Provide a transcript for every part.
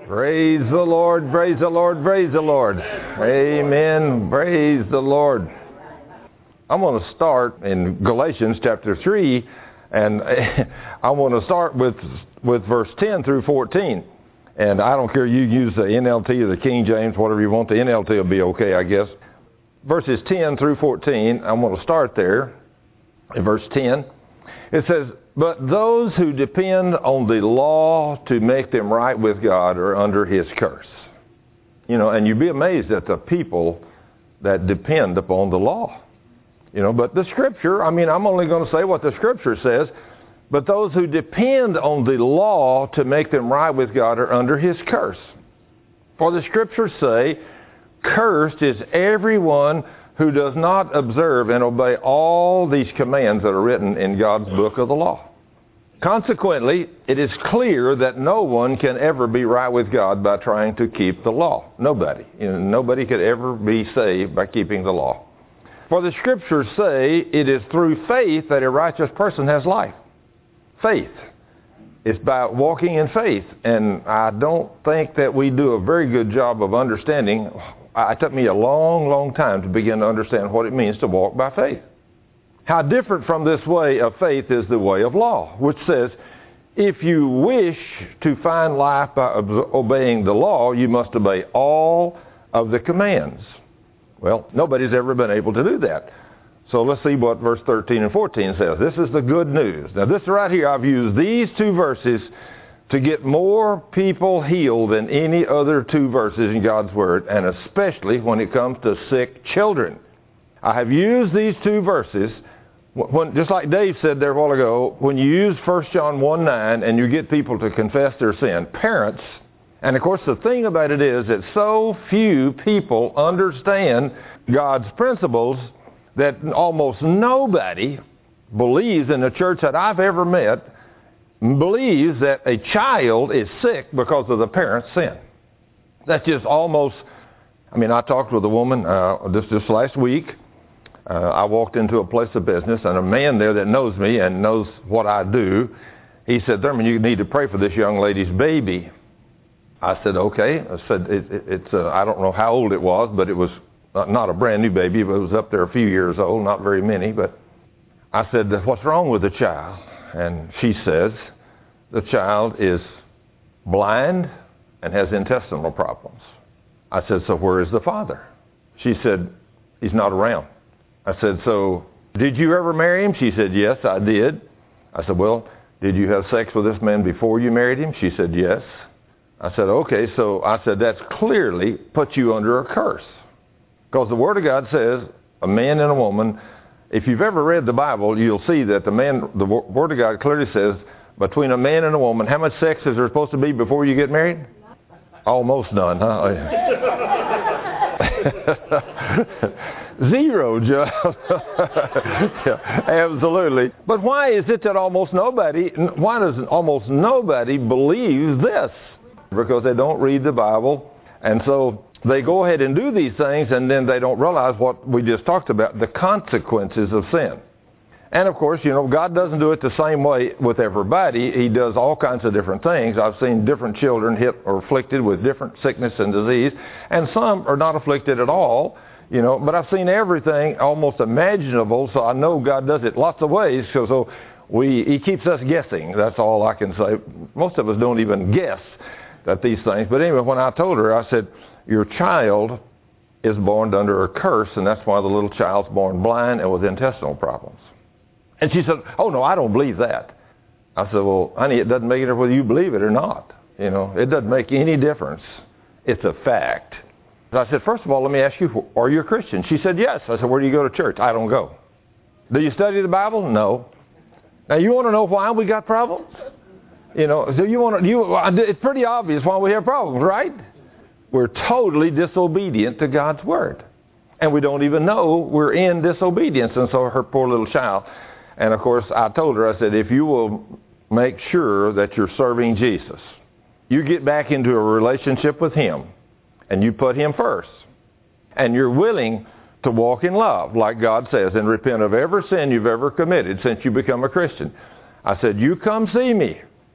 Praise the Lord, praise the Lord, praise the Lord. Amen, praise the Lord. I'm going to start in Galatians chapter 3, and I want to start with verse 10 through 14. And I don't care, you use the NLT or the King James, whatever you want. The NLT will be okay, I guess. Verses 10 through 14, I'm going to start there in verse 10. It says, "But those who depend on the law to make them right with God are under his curse." You know, and you'd be amazed at the people that depend upon the law. You know, but the Scripture, I'm only going to say what the Scripture says. But those who depend on the law to make them right with God are under his curse. For the Scriptures say, "Cursed is everyone who does not observe and obey all these commands that are written in God's book of the law." Consequently, it is clear that no one can ever be right with God by trying to keep the law. Nobody. Nobody could ever be saved by keeping the law. For the Scriptures say it is through faith that a righteous person has life. Faith. It's by walking in faith. And I don't think that we do a very good job of understanding. It took me a long, long time to begin to understand what it means to walk by faith. How different from this way of faith is the way of law, which says, if you wish to find life by obeying the law, you must obey all of the commands. Well, nobody's ever been able to do that. So let's see what verse 13 and 14 says. This is the good news. Now this right here, I've used these two verses to get more people healed than any other two verses in God's Word, and especially when it comes to sick children. I have used these two verses, just like Dave said there a while ago, when you use 1 John 1:9 and you get people to confess their sin, parents, and of course the thing about it is that so few people understand God's principles that almost nobody believes in the church that I've ever met believes that a child is sick because of the parent's sin. That's just almost, I talked with a woman just last week. I walked into a place of business, and a man there that knows me and knows what I do, he said, "Thurman, you need to pray for this young lady's baby." I said, "Okay." I said, it's I don't know how old it was, but it was not a brand new baby, but it was up there a few years old, not very many. But I said, "What's wrong with the child?" And she says, "The child is blind and has intestinal problems." I said, "So where is the father?" She said, "He's not around." I said, "So did you ever marry him?" She said, "Yes, I did." I said, "Well, did you have sex with this man before you married him?" She said, "Yes." I said, "Okay," so I said, "That's clearly put you under a curse." Because the Word of God says, a man and a woman, if you've ever read the Bible, you'll see that the Word of God clearly says, between a man and a woman, how much sex is there supposed to be before you get married? Almost none, huh? Zero, Joe. Yeah, absolutely. But why is it that why does almost nobody believe this? Because they don't read the Bible, and so they go ahead and do these things, and then they don't realize what we just talked about, the consequences of sin. And of course, God doesn't do it the same way with everybody. He does all kinds of different things. I've seen different children hit or afflicted with different sickness and disease, and some are not afflicted at all, but I've seen everything almost imaginable, so I know God does it lots of ways. So he keeps us guessing. That's all I can say. Most of us don't even guess at these things. But anyway, when I told her, I said, "Your child is born under a curse, and that's why the little child's born blind and with intestinal problems." And she said, "Oh, no, I don't believe that." I said, "Well, honey, it doesn't make any difference whether you believe it or not. It doesn't make any difference. It's a fact." I said, "First of all, let me ask you, are you a Christian?" She said, "Yes." I said, "Where do you go to church?" "I don't go." "Do you study the Bible?" "No." Now, you want to know why we got problems? So it's pretty obvious why we have problems, right? We're totally disobedient to God's Word. And we don't even know we're in disobedience. And so her poor little child. And of course, I told her, I said, if you will make sure that you're serving Jesus, you get back into a relationship with Him, and you put Him first, and you're willing to walk in love, like God says, and repent of every sin you've ever committed since you become a Christian. I said, you come see me,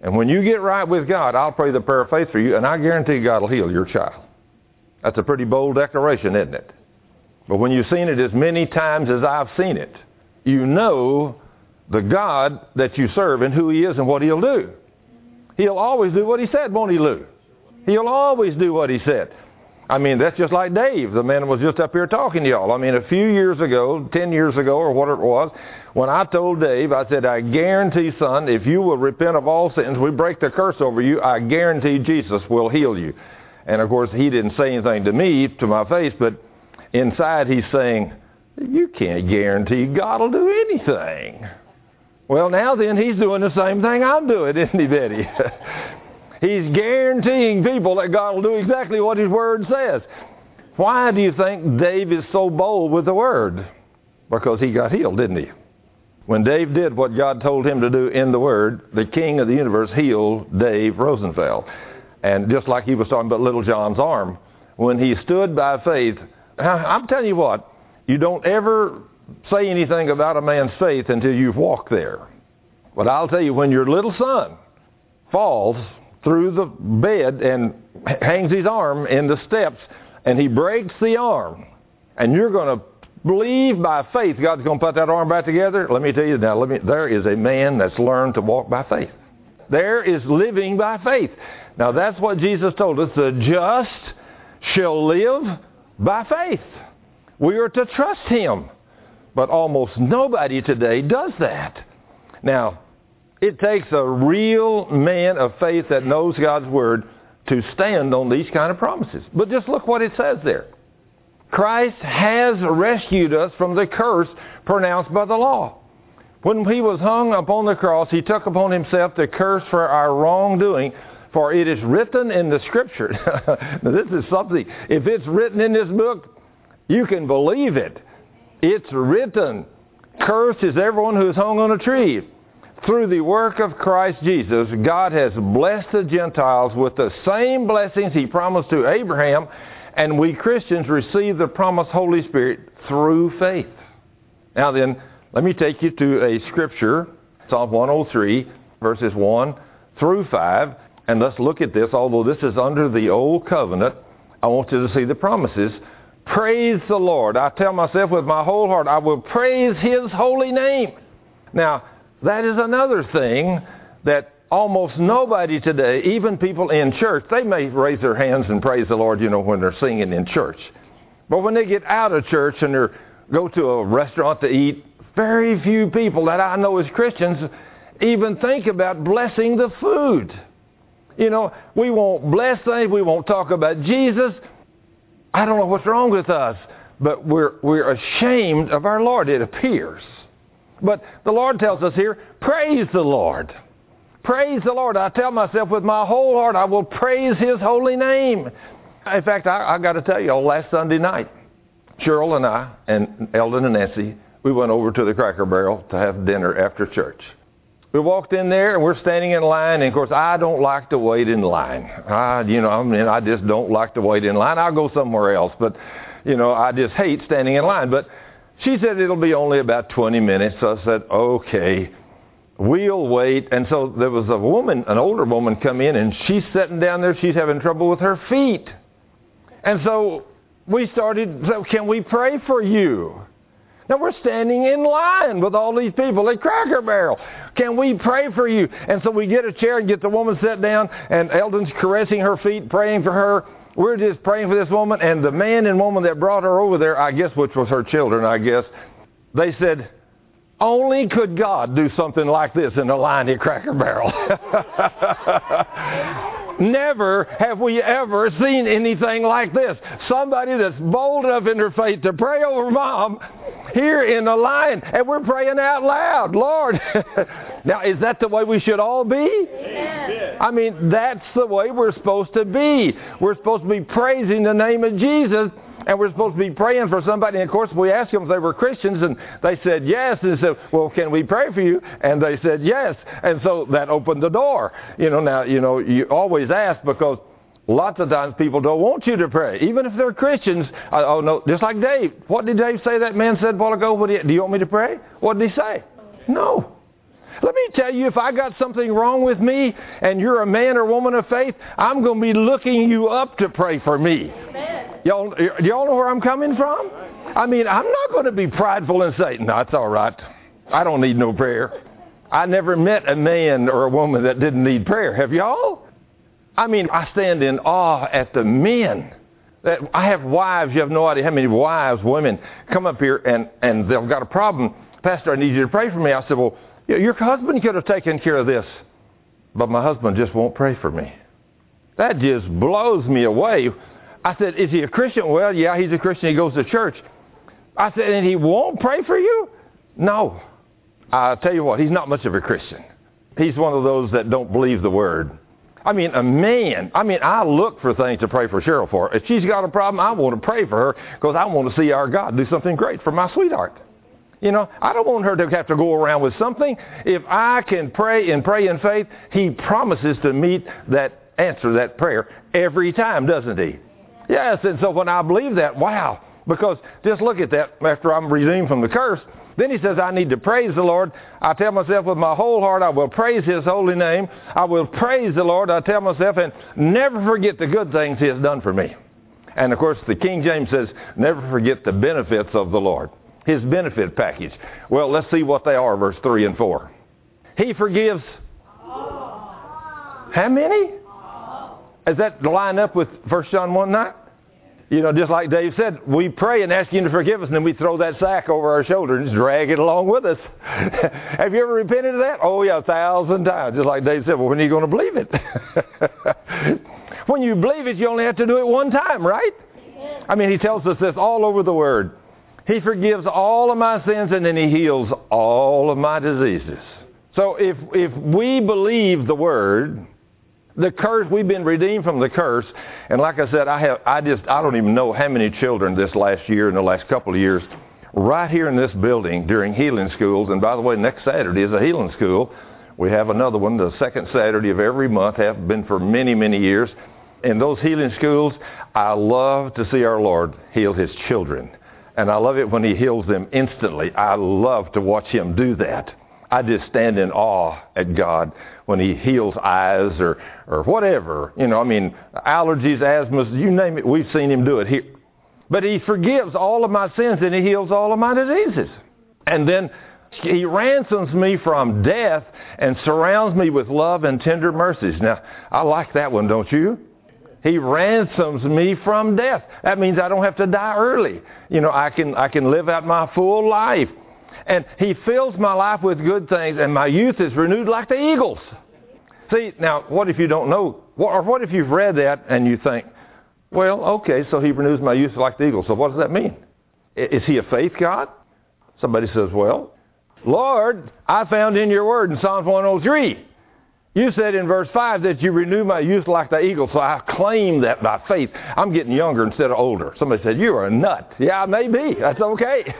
And when you get right with God, I'll pray the prayer of faith for you, and I guarantee God will heal your child. That's a pretty bold declaration, isn't it? But when you've seen it as many times as I've seen it, you know the God that you serve and who He is and what He'll do. He'll always do what He said, won't He, Lou? He'll always do what He said. I mean, that's just like Dave. The man was just up here talking to y'all. I mean, a few years ago, 10 years ago or whatever it was, when I told Dave, I said, I guarantee, son, if you will repent of all sins, we break the curse over you, I guarantee Jesus will heal you. And, of course, he didn't say anything to me, to my face, but inside he's saying, you can't guarantee God will do anything. Well, now then, he's doing the same thing I'm doing, isn't he, Betty? He's guaranteeing people that God will do exactly what His Word says. Why do you think Dave is so bold with the Word? Because he got healed, didn't he? When Dave did what God told him to do in the Word, the King of the universe healed Dave Rosenfeld. And just like he was talking about Little John's arm, when he stood by faith, I'm telling you what, you don't ever say anything about a man's faith until you've walked there. But I'll tell you, when your little son falls through the bed and hangs his arm in the steps and he breaks the arm, and you're going to believe by faith God's going to put that arm back together, let me tell you now, there is a man that's learned to walk by faith. There is living by faith. Now that's what Jesus told us. The just shall live by faith. We are to trust Him. But almost nobody today does that. Now, it takes a real man of faith that knows God's Word to stand on these kind of promises. But just look what it says there. Christ has rescued us from the curse pronounced by the law. When He was hung upon the cross, He took upon Himself the curse for our wrongdoing, for it is written in the Scripture. Now, this is something, if it's written in this book, you can believe it. It's written, cursed is everyone who is hung on a tree. Through the work of Christ Jesus, God has blessed the Gentiles with the same blessings He promised to Abraham, and we Christians receive the promised Holy Spirit through faith. Now then, let me take you to a scripture, Psalm 103, verses 1 through 5, and let's look at this. Although this is under the old covenant, I want you to see the promises. Praise the Lord. I tell myself with my whole heart, I will praise His holy name. Now, that is another thing that almost nobody today, even people in church, they may raise their hands and praise the Lord, when they're singing in church. But when they get out of church and they go to a restaurant to eat, very few people that I know as Christians even think about blessing the food. We won't bless things. We won't talk about Jesus. I don't know what's wrong with us, but we're ashamed of our Lord, it appears. But the Lord tells us here, praise the Lord. Praise the Lord. I tell myself with my whole heart, I will praise His holy name. In fact, I got to tell you, last Sunday night, Cheryl and I and Eldon and Nancy, we went over to the Cracker Barrel to have dinner after church. We walked in there and we're standing in line, and of course I don't like to wait in line. I just don't like to wait in line. I'll go somewhere else, but I just hate standing in line. But she said it'll be only about 20 minutes. So I said, okay, we'll wait. And so there was an older woman come in, and she's sitting down there. She's having trouble with her feet. And so we started, can we pray for you? Now we're standing in line with all these people at Cracker Barrel. Can we pray for you? And so we get a chair and get the woman set down, and Eldon's caressing her feet, praying for her. We're just praying for this woman, and the man and woman that brought her over there, I guess, which was her children, they said, only could God do something like this in a line at Cracker Barrel. Never have we ever seen anything like this. Somebody that's bold enough in their faith to pray over Mom here in the line, and we're praying out loud, Lord. Now, is that the way we should all be? Amen. I mean, that's the way we're supposed to be. We're supposed to be praising the name of Jesus, and we're supposed to be praying for somebody. And of course, we asked them if they were Christians, and they said yes. And they said, well, can we pray for you? And they said yes. And so that opened the door. You always ask, because lots of times people don't want you to pray, even if they're Christians. No, just like Dave. What did Dave say that man said a while ago? Do you want me to pray? What did he say? No. Let me tell you, if I got something wrong with me and you're a man or woman of faith, I'm going to be looking you up to pray for me. Y'all know where I'm coming from? I mean, I'm not going to be prideful and say, no, it's all right. I don't need no prayer. I never met a man or a woman that didn't need prayer. Have y'all? I mean, I stand in awe at the men. I have wives. You have no idea how many wives, women, come up here and they've got a problem. Pastor, I need you to pray for me. I said, well, your husband could have taken care of this, but my husband just won't pray for me. That just blows me away. I said, is he a Christian? Well, yeah, he's a Christian. He goes to church. I said, and he won't pray for you? No. I'll tell you what, he's not much of a Christian. He's one of those that don't believe the word. I mean, I look for things to pray for Cheryl for. If she's got a problem, I want to pray for her because I want to see our God do something great for my sweetheart. You know, I don't want her to have to go around with something. If I can pray in faith, he promises to answer that prayer every time, doesn't he? Yes, and so when I believe that, wow, because just look at that after I'm redeemed from the curse. Then he says, I need to praise the Lord. I tell myself with my whole heart, I will praise his holy name. I will praise the Lord, I tell myself, and never forget the good things he has done for me. And of course, the King James says, never forget the benefits of the Lord. His benefit package. Well, let's see what they are, verse 3 and 4. He forgives. How many? Does that line up with 1 John 1:9? You know, just like Dave said, we pray and ask him to forgive us, and then we throw that sack over our shoulder and just drag it along with us. Have you ever repented of that? Oh, yeah, 1,000 times. Just like Dave said, well, when are you going to believe it? When you believe it, you only have to do it one time, right? I mean, he tells us this all over the Word. He forgives all of my sins, and then he heals all of my diseases. So if we believe the Word, the curse, we've been redeemed from the curse. And like I said, I don't even know how many children this last year and the last couple of years right here in this building during healing schools. And by the way, next Saturday is a healing school. We have another one the second Saturday of every month, have been for many, many years. In those healing schools, I love to see our Lord heal his children. And I love it when he heals them instantly. I love to watch him do that. I just stand in awe at God when he heals eyes or whatever. You know, I mean, allergies, asthmas, you name it, we've seen him do it here. But he forgives all of my sins and he heals all of my diseases. And then he ransoms me from death and surrounds me with love and tender mercies. Now, I like that one, don't you? He ransoms me from death. That means I don't have to die early. You know, I can live out my full life. And he fills my life with good things, and my youth is renewed like the eagles. See, now, what if you don't know? Or what if you've read that and you think, well, okay, so he renews my youth like the eagles. So what does that mean? Is he a faith God? Somebody says, well, Lord, I found in your word in Psalms 103, you said in verse 5 that you renew my youth like the eagle, so I claim that by faith. I'm getting younger instead of older. Somebody said, you are a nut. Yeah, maybe. That's okay.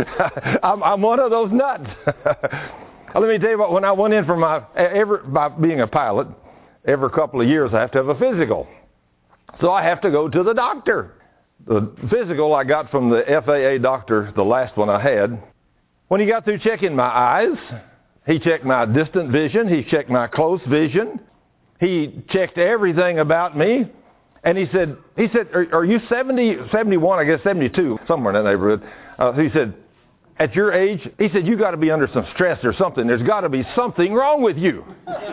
I'm one of those nuts. Let me tell you what, when I went in for by being a pilot, every couple of years I have to have a physical. So I have to go to the doctor. The physical I got from the FAA doctor, the last one I had. When he got through checking my eyes, he checked my distant vision. He checked my close vision. He checked everything about me. And he said, are you 70, 71, I guess 72, somewhere in that neighborhood. He said, at your age, he said, you got to be under some stress or something. There's got to be something wrong with you.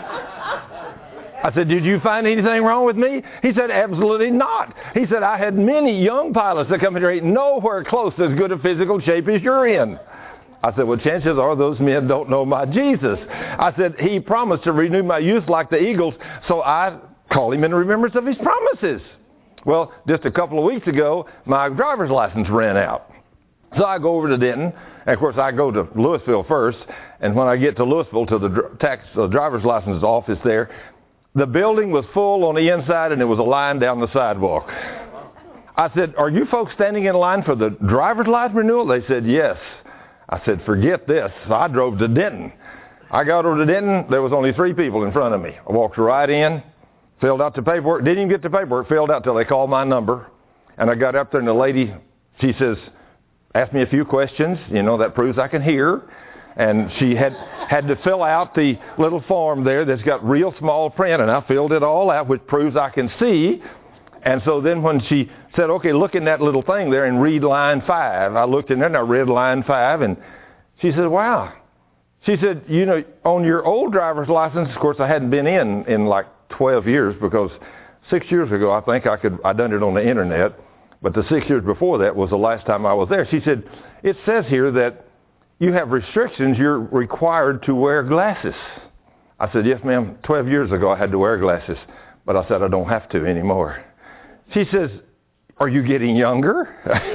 I said, did you find anything wrong with me? He said, absolutely not. He said, I had many young pilots that come here ain't nowhere close to as good a physical shape as you're in. I said, well, chances are those men don't know my Jesus. I said, he promised to renew my youth like the eagles, so I call him in remembrance of his promises. Well, just a couple of weeks ago, my driver's license ran out. So I go over to Denton, and of course I go to Louisville first, and when I get to Louisville to the driver's license office there, the building was full on the inside and there was a line down the sidewalk. I said, are you folks standing in line for the driver's license renewal? They said, yes. I said, forget this. So I drove to Denton. I got over to Denton. There was only 3 people in front of me. I walked right in, filled out the paperwork. Didn't even get the paperwork filled out till they called my number. And I got up there and the lady, she says, ask me a few questions. You know, that proves I can hear. And she had to fill out the little form there that's got real small print, and I filled it all out, which proves I can see. And so then when she said, okay, look in that little thing there and read line 5, I looked in there and I read line 5, and she said, wow. She said, you know, on your old driver's license, of course, I hadn't been in like 12 years, because 6 years ago, I think I done it on the internet, but the 6 years before that was the last time I was there. She said, it says here that you have restrictions. You're required to wear glasses. I said, yes, ma'am. 12 years ago, I had to wear glasses, but I said I don't have to anymore. She says, are you getting younger?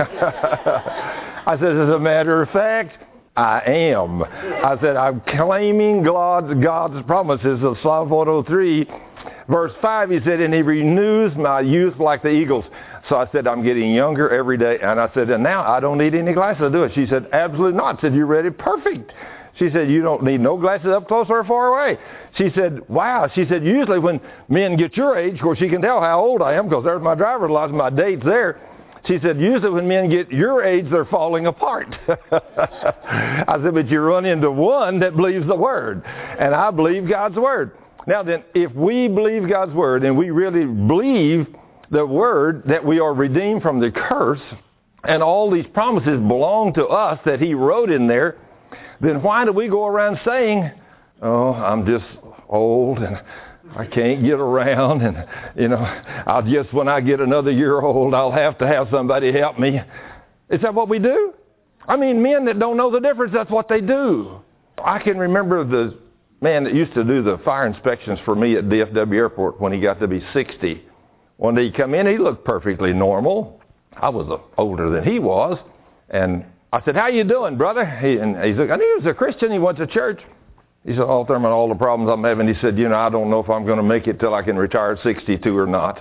I said, as a matter of fact, I am. I said, I'm claiming God's promises of Psalm 103. Verse 5, he said, and he renews my youth like the eagles. So I said, I'm getting younger every day. And I said, and now I don't need any glasses to do it. She said, absolutely not. I said, you read it perfect. She said, you don't need no glasses up close or far away. She said, wow. She said, usually when men get your age, of course, she can tell how old I am because there's my driver's license, my date's there. She said, usually when men get your age, they're falling apart. I said, but you run into one that believes the Word. And I believe God's Word. Now then, if we believe God's Word and we really believe the Word that we are redeemed from the curse and all these promises belong to us that He wrote in there, then why do we go around saying, oh, I'm just old and I can't get around, and, you know, when I get another year old, I'll have to have somebody help me. Is that what we do? I mean, men that don't know the difference, that's what they do. I can remember the man that used to do the fire inspections for me at DFW Airport when he got to be 60. One day he come in, he looked perfectly normal. I was older than he was. And I said, how you doing, brother? And he said, I knew he was a Christian. He went to church. He said, oh, Thurman, all the problems I'm having. He said, you know, I don't know if I'm going to make it till I can retire at 62 or not.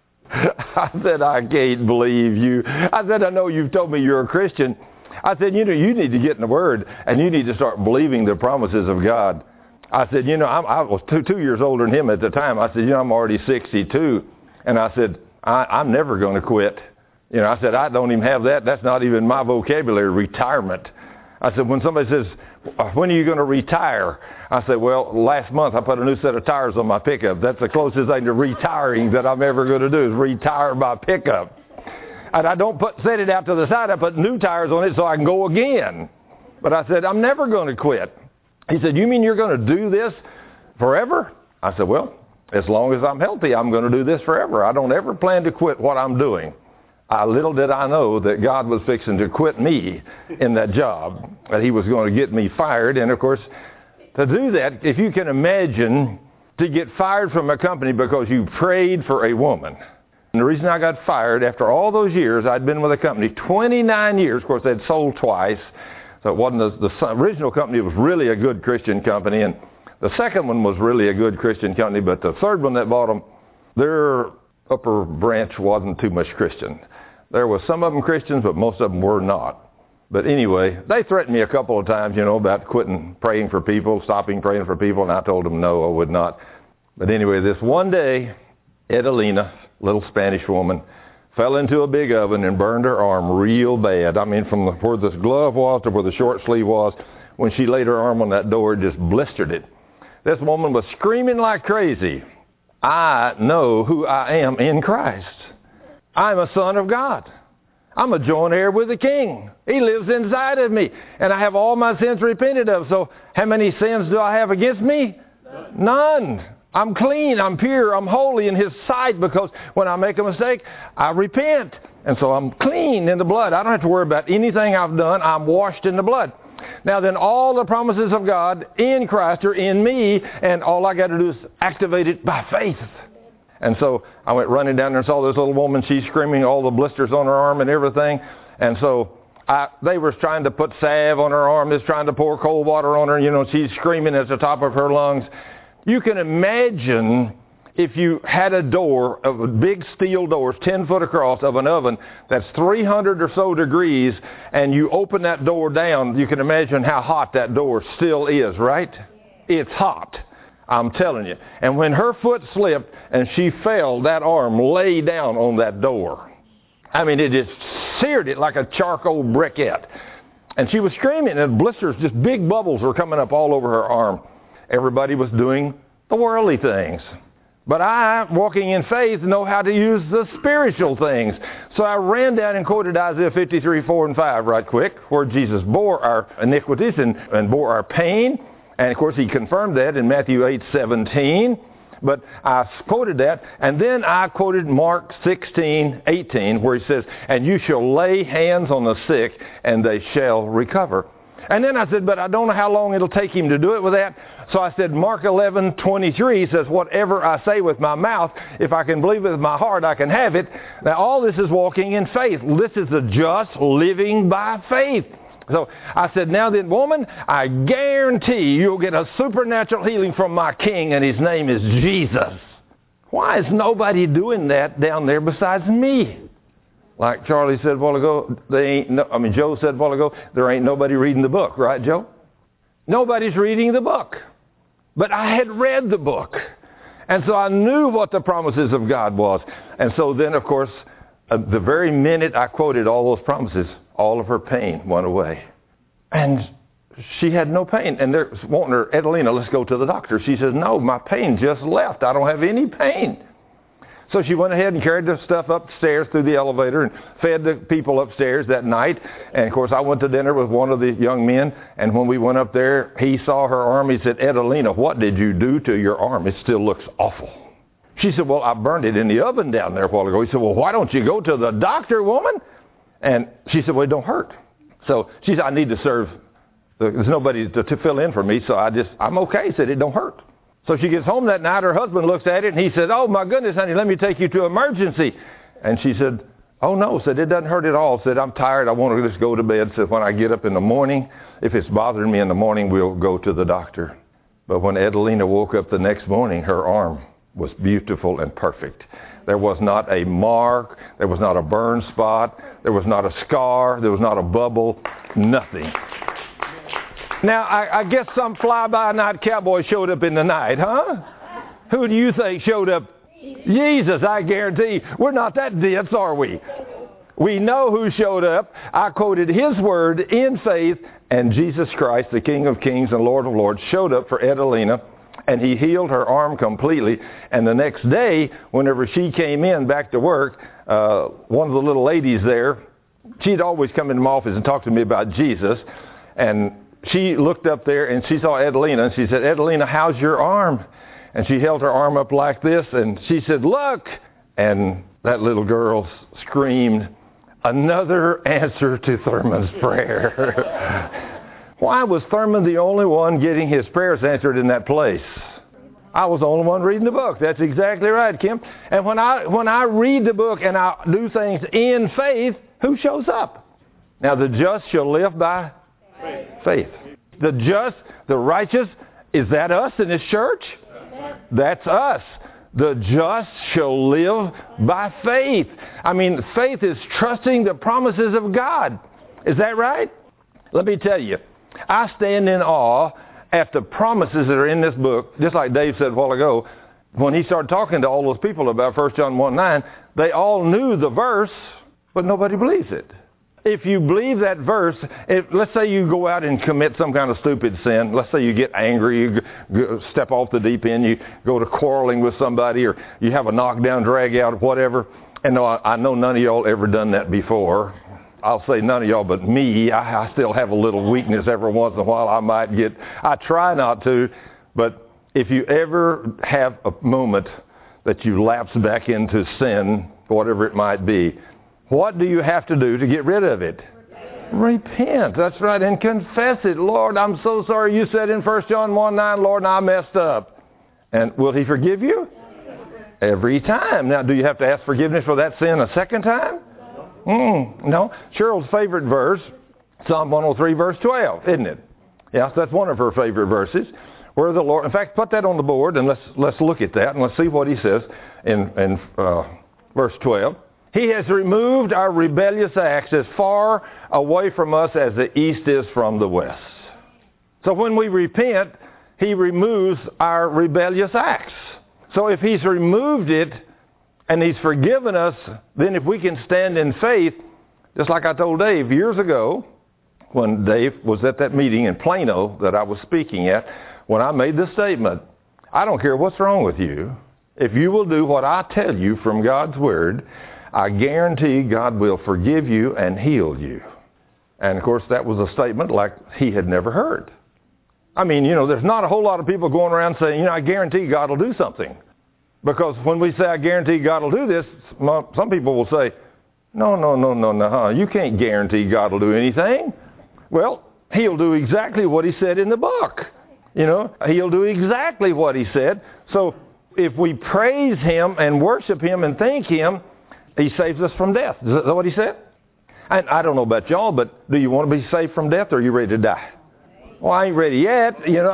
I said, I can't believe you. I said, I know you've told me you're a Christian. I said, you know, you need to get in the Word and you need to start believing the promises of God. I said, you know, I was two years older than him at the time. I said, you know, I'm already 62. And I said, I'm never going to quit. You know, I said, I don't even have that. That's not even my vocabulary, retirement. I said, when somebody says, when are you going to retire? I said, well, last month I put a new set of tires on my pickup. That's the closest thing to retiring that I'm ever going to do is retire my pickup. And I don't set it out to the side. I put new tires on it so I can go again. But I said, I'm never going to quit. He said, you mean you're going to do this forever? I said, well, as long as I'm healthy, I'm going to do this forever. I don't ever plan to quit what I'm doing. Little did I know that God was fixing to quit me in that job, that He was going to get me fired. And, of course, to do that, if you can imagine, to get fired from a company because you prayed for a woman. And the reason I got fired, after all those years, I'd been with a company, 29 years. Of course, they'd sold twice. So it wasn't the original company was really a good Christian company, and the second one was really a good Christian company, but the third one that bought them, their upper branch wasn't too much Christian. There was some of them Christians, but most of them were not. But anyway, they threatened me a couple of times, you know, about quitting praying for people, stopping praying for people, and I told them no, I would not. But anyway, this one day, Edelina, little Spanish woman, fell into a big oven and burned her arm real bad. I mean, from where this glove was to where the short sleeve was, when she laid her arm on that door, it just blistered it. This woman was screaming like crazy. I know who I am in Christ. I'm a son of God. I'm a joint heir with the King. He lives inside of me. And I have all my sins repented of. So how many sins do I have against me? None. I'm clean. I'm pure. I'm holy in His sight, because when I make a mistake, I repent. And so I'm clean in the blood. I don't have to worry about anything I've done. I'm washed in the blood. Now then, all the promises of God in Christ are in me, and all I got to do is activate it by faith. And so I went running down there and saw this little woman. She's screaming, all the blisters on her arm and everything. And so they were trying to put salve on her arm. They was trying to pour cold water on her. You know, she's screaming at the top of her lungs. You can imagine if you had a door of big steel doors, 10 foot across, of an oven that's 300 or so degrees, and you open that door down, you can imagine how hot that door still is, right? It's hot. I'm telling you. And when her foot slipped and she fell, that arm lay down on that door. I mean, it just seared it like a charcoal briquette. And she was screaming, and blisters, just big bubbles were coming up all over her arm. Everybody was doing the worldly things. But I, walking in faith, know how to use the spiritual things. So I ran down and quoted Isaiah 53, 4 and 5 right quick, where Jesus bore our iniquities and bore our pain. And, of course, he confirmed that in Matthew 8, 17. But I quoted that. And then I quoted Mark 16, 18, where he says, and you shall lay hands on the sick, and they shall recover. And then I said, but I don't know how long it'll take him to do it with that. So I said, Mark 11, 23 says, whatever I say with my mouth, if I can believe with my heart, I can have it. Now, all this is walking in faith. This is the just living by faith. So I said, now then, woman, I guarantee you'll get a supernatural healing from my King, and his name is Jesus. Why is nobody doing that down there besides me? Like Charlie said a while ago, Joe said a while ago, there ain't nobody reading the book, right, Joe? Nobody's reading the book. But I had read the book. And so I knew what the promises of God was. And so then, of course, the very minute I quoted all those promises, all of her pain went away. And she had no pain. And they're wanting her, Edelina, let's go to the doctor. She says, no, my pain just left. I don't have any pain. So she went ahead and carried the stuff upstairs through the elevator and fed the people upstairs that night. And, of course, I went to dinner with one of the young men. And when we went up there, he saw her arm. He said, Edelina, what did you do to your arm? It still looks awful. She said, well, I burned it in the oven down there a while ago. He said, well, why don't you go to the doctor, woman? And she said, well, it don't hurt. So she said, I need to serve. There's nobody to fill in for me, so I'm okay. He said, it don't hurt. So she gets home that night. Her husband looks at it, and he said, oh, my goodness, honey, let me take you to emergency. And she said, oh, no. Said, it doesn't hurt at all. Said, I'm tired. I want to just go to bed. Said, when I get up in the morning, if it's bothering me in the morning, we'll go to the doctor. But when Edelina woke up the next morning, her arm was beautiful and perfect. There was not a mark. There was not a burn spot. There was not a scar. There was not a bubble. Nothing. Now, I guess some fly-by-night cowboy showed up in the night, huh? Who do you think showed up? Jesus, I guarantee. We're not that dense, are we? We know who showed up. I quoted his word in faith, and Jesus Christ, the King of Kings and Lord of Lords, showed up for Edelina, and he healed her arm completely. And the next day, whenever she came in back to work, one of the little ladies there, she'd always come into my office and talk to me about Jesus, and she looked up there and she saw Edelina, and she said, Edelina, how's your arm? And she held her arm up like this, and she said, look. And that little girl screamed, another answer to Thurman's prayer. Why was Thurman the only one getting his prayers answered in that place? I was the only one reading the book. That's exactly right, Kim. And when I read the book and I do things in faith, who shows up? Now, the just shall live by faith. The just, the righteous, is that us in this church? That's us. The just shall live by faith. I mean, faith is trusting the promises of God. Is that right? Let me tell you, I stand in awe at the promises that are in this book, just like Dave said a while ago. When he started talking to all those people about 1 John 1:9, they all knew the verse, but nobody believes it. If you believe that verse, let's say you go out and commit some kind of stupid sin. Let's say you get angry, you step off the deep end, you go to quarreling with somebody, or you have a knockdown, drag out, whatever. And I know none of y'all ever done that before. I'll say none of y'all but me. I still have a little weakness every once in a while. I try not to, but if you ever have a moment that you lapse back into sin, whatever it might be, what do you have to do to get rid of it? Repent. That's right. And confess it. Lord, I'm so sorry. You said in 1 John 1:9, Lord, I messed up. And will he forgive you? Every time. Now, do you have to ask forgiveness for that sin a second time? No. Cheryl's favorite verse, Psalm 103, verse 12, isn't it? Yes, that's one of her favorite verses. Where the Lord, in fact, put that on the board and let's look at that and let's see what he says in verse 12. He has removed our rebellious acts as far away from us as the east is from the west. So when we repent, he removes our rebellious acts. So if he's removed it and he's forgiven us, then if we can stand in faith, just like I told Dave years ago, when Dave was at that meeting in Plano that I was speaking at, when I made this statement, I don't care what's wrong with you. If you will do what I tell you from God's Word, I guarantee God will forgive you and heal you. And of course, that was a statement like he had never heard. I mean, there's not a whole lot of people going around saying, I guarantee God will do something. Because when we say, I guarantee God will do this, some people will say, no, you can't guarantee God will do anything. Well, he'll do exactly what he said in the book. He'll do exactly what he said. So if we praise him and worship him and thank him, he saves us from death. Is that what he said? And I don't know about y'all, but do you want to be saved from death or are you ready to die? Well, I ain't ready yet.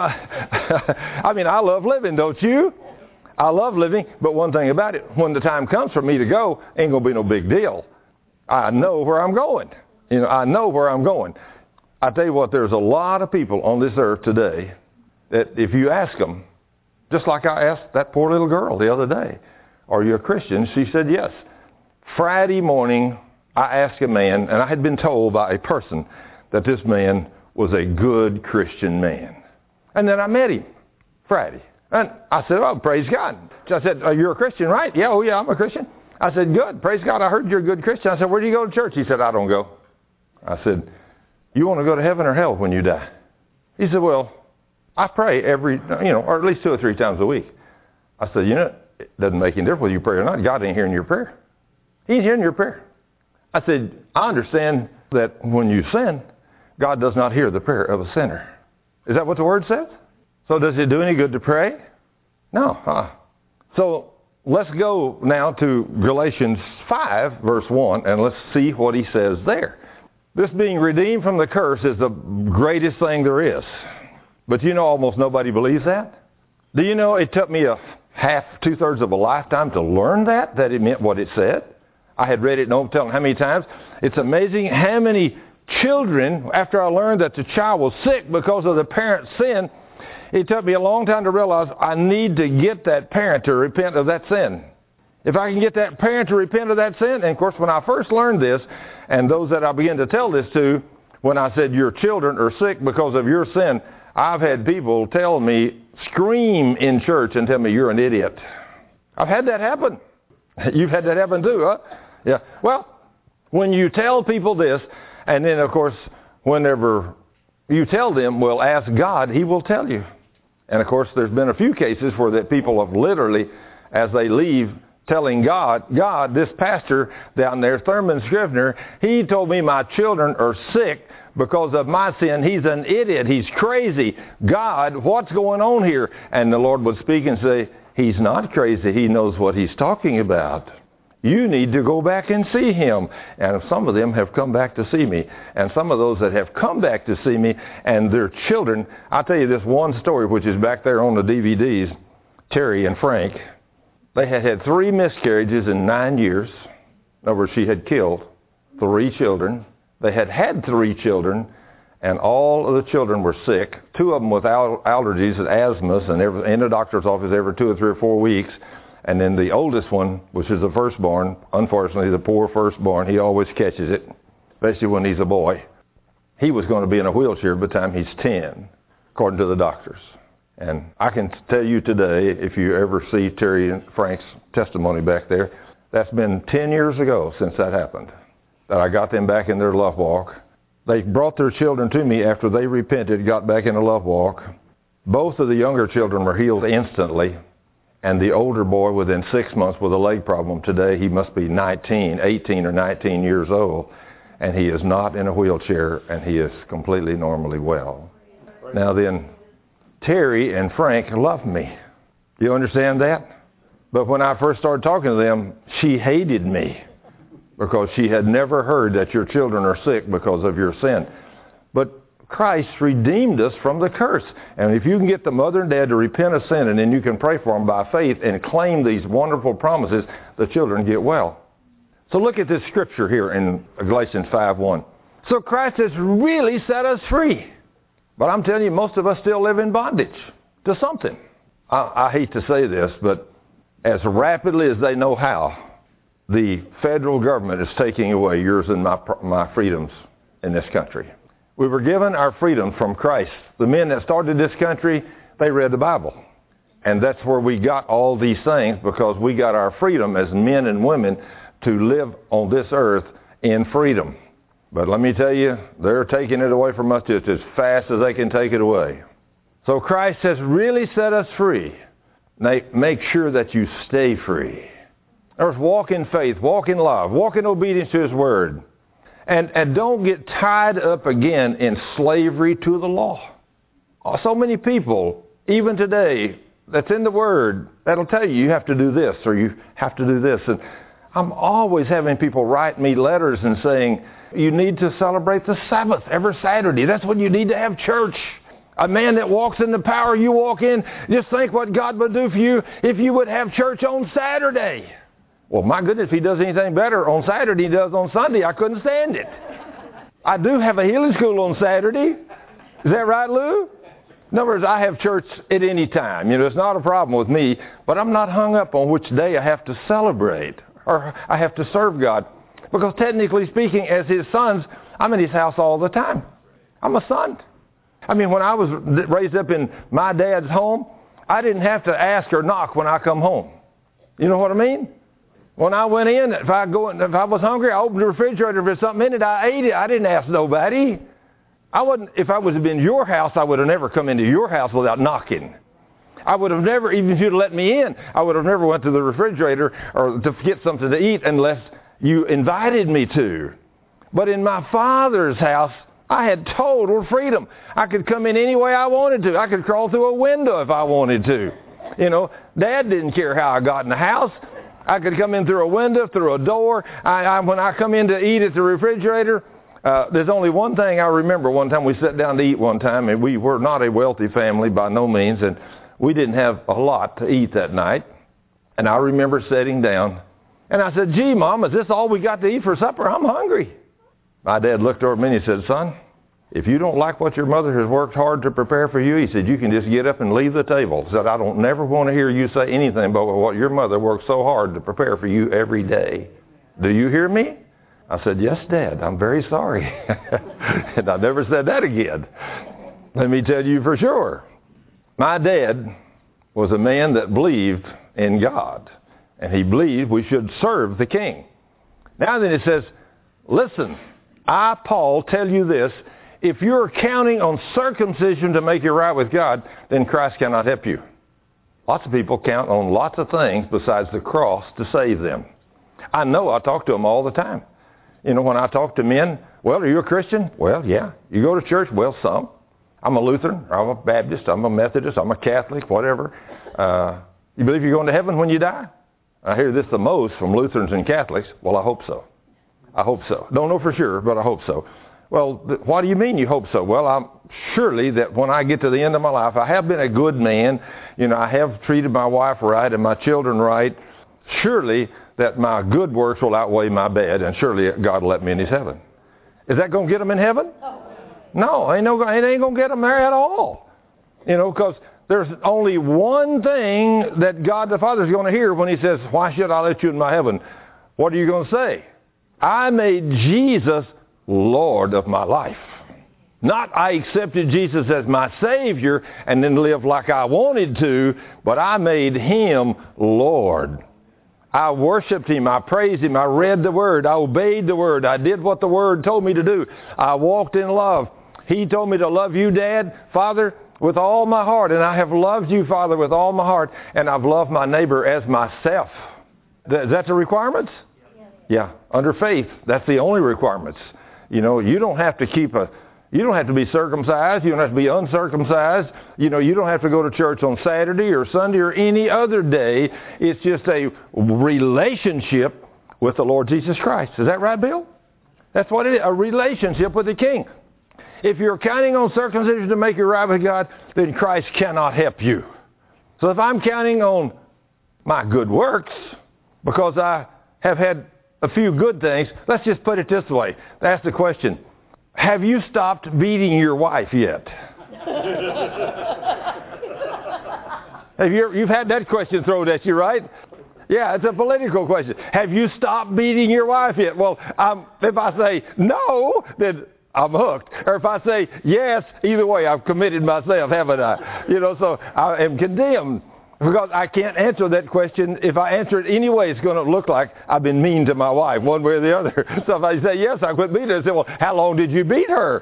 I mean, I love living, don't you? I love living, but one thing about it, when the time comes for me to go, ain't going to be no big deal. I know where I'm going. I know where I'm going. I tell you what, there's a lot of people on this earth today that if you ask them, just like I asked that poor little girl the other day, are you a Christian? She said yes. Friday morning, I asked a man, and I had been told by a person that this man was a good Christian man. And then I met him Friday. And I said, oh, praise God. I said, you're a Christian, right? Yeah, oh yeah, I'm a Christian. I said, good, praise God, I heard you're a good Christian. I said, where do you go to church? He said, I don't go. I said, you want to go to heaven or hell when you die? He said, well, I pray every, or at least 2 or 3 times a week. I said, it doesn't make any difference whether you pray or not. God ain't hearing your prayer. He's hearing your prayer. I said, I understand that when you sin, God does not hear the prayer of a sinner. Is that what the Word says? So does it do any good to pray? No. So let's go now to Galatians 5, verse 1, and let's see what he says there. This being redeemed from the curse is the greatest thing there is. But almost nobody believes that. Do you know it took me a half, 2/3 of a lifetime to learn that it meant what it said? I had read it no telling how many times. It's amazing how many children, after I learned that the child was sick because of the parent's sin, it took me a long time to realize I need to get that parent to repent of that sin. If I can get that parent to repent of that sin, and of course when I first learned this, and those that I began to tell this to, when I said your children are sick because of your sin, I've had people tell me, scream in church and tell me you're an idiot. I've had that happen. You've had that happen too, huh? Yeah. Well, when you tell people this, and then of course, whenever you tell them, well, ask God, he will tell you. And of course, there's been a few cases where that people have literally, as they leave, telling God, this pastor down there, Thurman Scrivener, he told me my children are sick because of my sin. He's an idiot. He's crazy. God, what's going on here? And the Lord would speak and say, he's not crazy. He knows what he's talking about. You need to go back and see him. And some of them have come back to see me. And some of those that have come back to see me and their children, I'll tell you this one story which is back there on the DVDs, Terry and Frank. They had 3 miscarriages in 9 years. In other words, she had killed 3 children. They had 3 children, and all of the children were sick. 2 of them with allergies and asthmas, and in the doctor's office every 2 or 3 or 4 weeks. And then the oldest one, which is the firstborn, unfortunately the poor firstborn, he always catches it, especially when he's a boy. He was going to be in a wheelchair by the time he's 10, according to the doctors. And I can tell you today, if you ever see Terry and Frank's testimony back there, that's been 10 years ago since that happened, that I got them back in their love walk. They brought their children to me after they repented, got back in a love walk. Both of the younger children were healed instantly. And the older boy, within 6 months with a leg problem today, he must be 18 or 19 years old. And he is not in a wheelchair, and he is completely normally well. Now then, Terry and Frank love me. You understand that? But when I first started talking to them, she hated me because she had never heard that your children are sick because of your sin. But Christ redeemed us from the curse. And if you can get the mother and dad to repent of sin, and then you can pray for them by faith and claim these wonderful promises, the children get well. So look at this scripture here in Galatians 5:1. So Christ has really set us free. But I'm telling you, most of us still live in bondage to something. I hate to say this, but as rapidly as they know how, the federal government is taking away yours and my freedoms in this country. We were given our freedom from Christ. The men that started this country, they read the Bible. And that's where we got all these things, because we got our freedom as men and women to live on this earth in freedom. But let me tell you, they're taking it away from us just as fast as they can take it away. So Christ has really set us free. Make sure that you stay free. There's walk in faith, walk in love, walk in obedience to His Word. And don't get tied up again in slavery to the law. So many people, even today, that's in the Word, that'll tell you have to do this or you have to do this. And I'm always having people write me letters and saying, you need to celebrate the Sabbath every Saturday. That's when you need to have church. A man that walks in the power you walk in, just think what God would do for you if you would have church on Saturday. Well, my goodness, if He does anything better on Saturday than He does on Sunday, I couldn't stand it. I do have a healing school on Saturday. Is that right, Lou? In other words, I have church at any time. It's not a problem with me, but I'm not hung up on which day I have to celebrate or I have to serve God. Because technically speaking, as His sons, I'm in His house all the time. I'm a son. When I was raised up in my dad's home, I didn't have to ask or knock when I come home. You know what I mean? When I went in, if I was hungry, I opened the refrigerator. If there's something in it, I ate it. I didn't ask nobody. If I was in your house, I would have never come into your house without knocking. I would have never, even if you'd let me in, I would have never went to the refrigerator or to get something to eat unless you invited me to. But in my Father's house, I had total freedom. I could come in any way I wanted to. I could crawl through a window if I wanted to. Dad didn't care how I got in the house. I could come in through a window, through a door. When I come in to eat at the refrigerator, there's only one thing I remember. One time we sat down to eat one time, and we were not a wealthy family by no means, and we didn't have a lot to eat that night. And I remember sitting down, and I said, gee, Mom, is this all we got to eat for supper? I'm hungry. My dad looked over at me and he said, son, if you don't like what your mother has worked hard to prepare for you, he said, you can just get up and leave the table. He said, I don't never want to hear you say anything about what your mother worked so hard to prepare for you every day. Do you hear me? I said, yes, Dad, I'm very sorry. And I never said that again. Let me tell you for sure. My dad was a man that believed in God, and he believed we should serve the King. Now then it says, listen, I, Paul, tell you this, if you're counting on circumcision to make you right with God, then Christ cannot help you. Lots of people count on lots of things besides the cross to save them. I know, I talk to them all the time. When I talk to men, well, are you a Christian? Well, yeah. You go to church? Well, some. I'm a Lutheran, I'm a Baptist, I'm a Methodist, I'm a Catholic, whatever. You believe you're going to heaven when you die? I hear this the most from Lutherans and Catholics. Well, I hope so. I hope so. Don't know for sure, but I hope so. Well, what do you mean you hope so? Well, I'm surely that when I get to the end of my life, I have been a good man. I have treated my wife right and my children right. Surely that my good works will outweigh my bad, and surely God will let me in His heaven. Is that going to get them in heaven? No, it ain't going to get them there at all. Because there's only one thing that God the Father is going to hear when He says, why should I let you in my heaven? What are you going to say? I made Jesus Lord of my life. Not I accepted Jesus as my Savior and then lived like I wanted to, but I made Him Lord. I worshiped Him. I praised Him. I read the Word. I obeyed the Word. I did what the Word told me to do. I walked in love. He told me to love you, Dad, Father, with all my heart. And I have loved you, Father, with all my heart. And I've loved my neighbor as myself. Is that the requirements? Yeah. Under faith, that's the only requirements. You don't have to you don't have to be circumcised. You don't have to be uncircumcised. You don't have to go to church on Saturday or Sunday or any other day. It's just a relationship with the Lord Jesus Christ. Is that right, Bill? That's what it is, a relationship with the King. If you're counting on circumcision to make you right with God, then Christ cannot help you. So if I'm counting on my good works, because I have had a few good things, let's just put it this way. Ask the question, have you stopped beating your wife yet? You've had that question thrown at you, right? Yeah, it's a political question. Have you stopped beating your wife yet? Well, if I say no, then I'm hooked. Or if I say yes, either way, I've committed myself, haven't I? So I am condemned because I can't answer that question. If I answer it anyway, it's going to look like I've been mean to my wife, one way or the other. So if I say yes, I quit beating her. I say, well, how long did you beat her?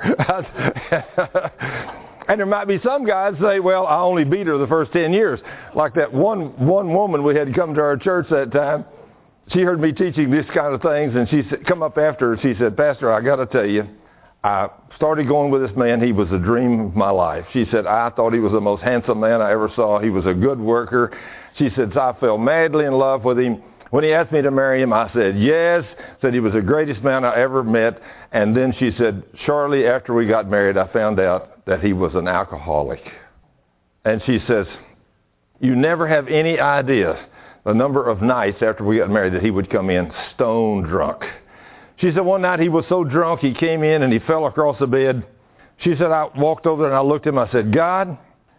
And there might be some guys say, well, I only beat her the first 10 years. Like that one woman we had come to our church that time. She heard me teaching this kind of things, and she said, come up after her. She said, Pastor, I got to tell you, I started going with this man. He was the dream of my life. She said, I thought he was the most handsome man I ever saw. He was a good worker. She said, so I fell madly in love with him. When he asked me to marry him, I said yes. Said he was the greatest man I ever met. And then she said, shortly after we got married, I found out that he was an alcoholic. And she says, you never have any idea the number of nights after we got married that he would come in stone drunk. She said one night he was so drunk he came in and he fell across the bed. She said I walked over there and I looked at him. I said, God,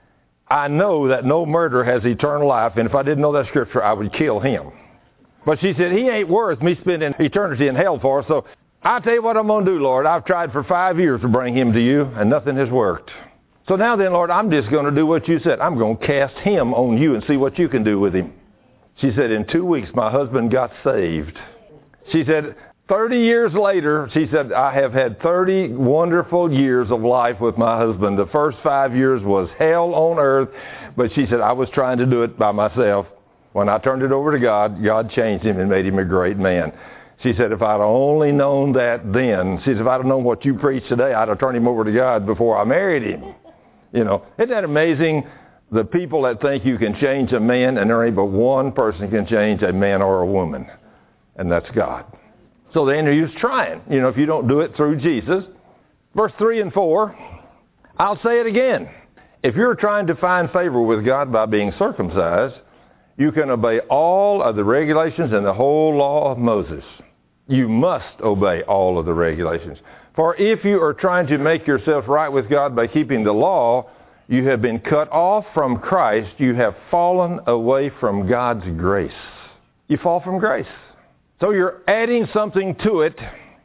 I know that no murderer has eternal life, and if I didn't know that scripture, I would kill him. But she said, he ain't worth me spending eternity in hell for, so I'll tell you what I'm going to do, Lord. I've tried for 5 years to bring him to you, and nothing has worked. So now then, Lord, I'm just going to do what you said. I'm going to cast him on you and see what you can do with him. She said, in 2 weeks, my husband got saved. She said, 30 years later, she said, I have had 30 wonderful years of life with my husband. The first 5 years was hell on earth, but she said, I was trying to do it by myself. When I turned it over to God, God changed him and made him a great man. She said, if I'd only known that then, she said, if I'd have known what you preached today, I'd have turned him over to God before I married him. Isn't that amazing? The people that think you can change a man, and there ain't but one person can change a man or a woman, and that's God. So then he was trying, if you don't do it through Jesus. Verse 3 and 4, I'll say it again. If you're trying to find favor with God by being circumcised, you can obey all of the regulations and the whole law of Moses. You must obey all of the regulations. For if you are trying to make yourself right with God by keeping the law, you have been cut off from Christ. You have fallen away from God's grace. You fall from grace. So you're adding something to it,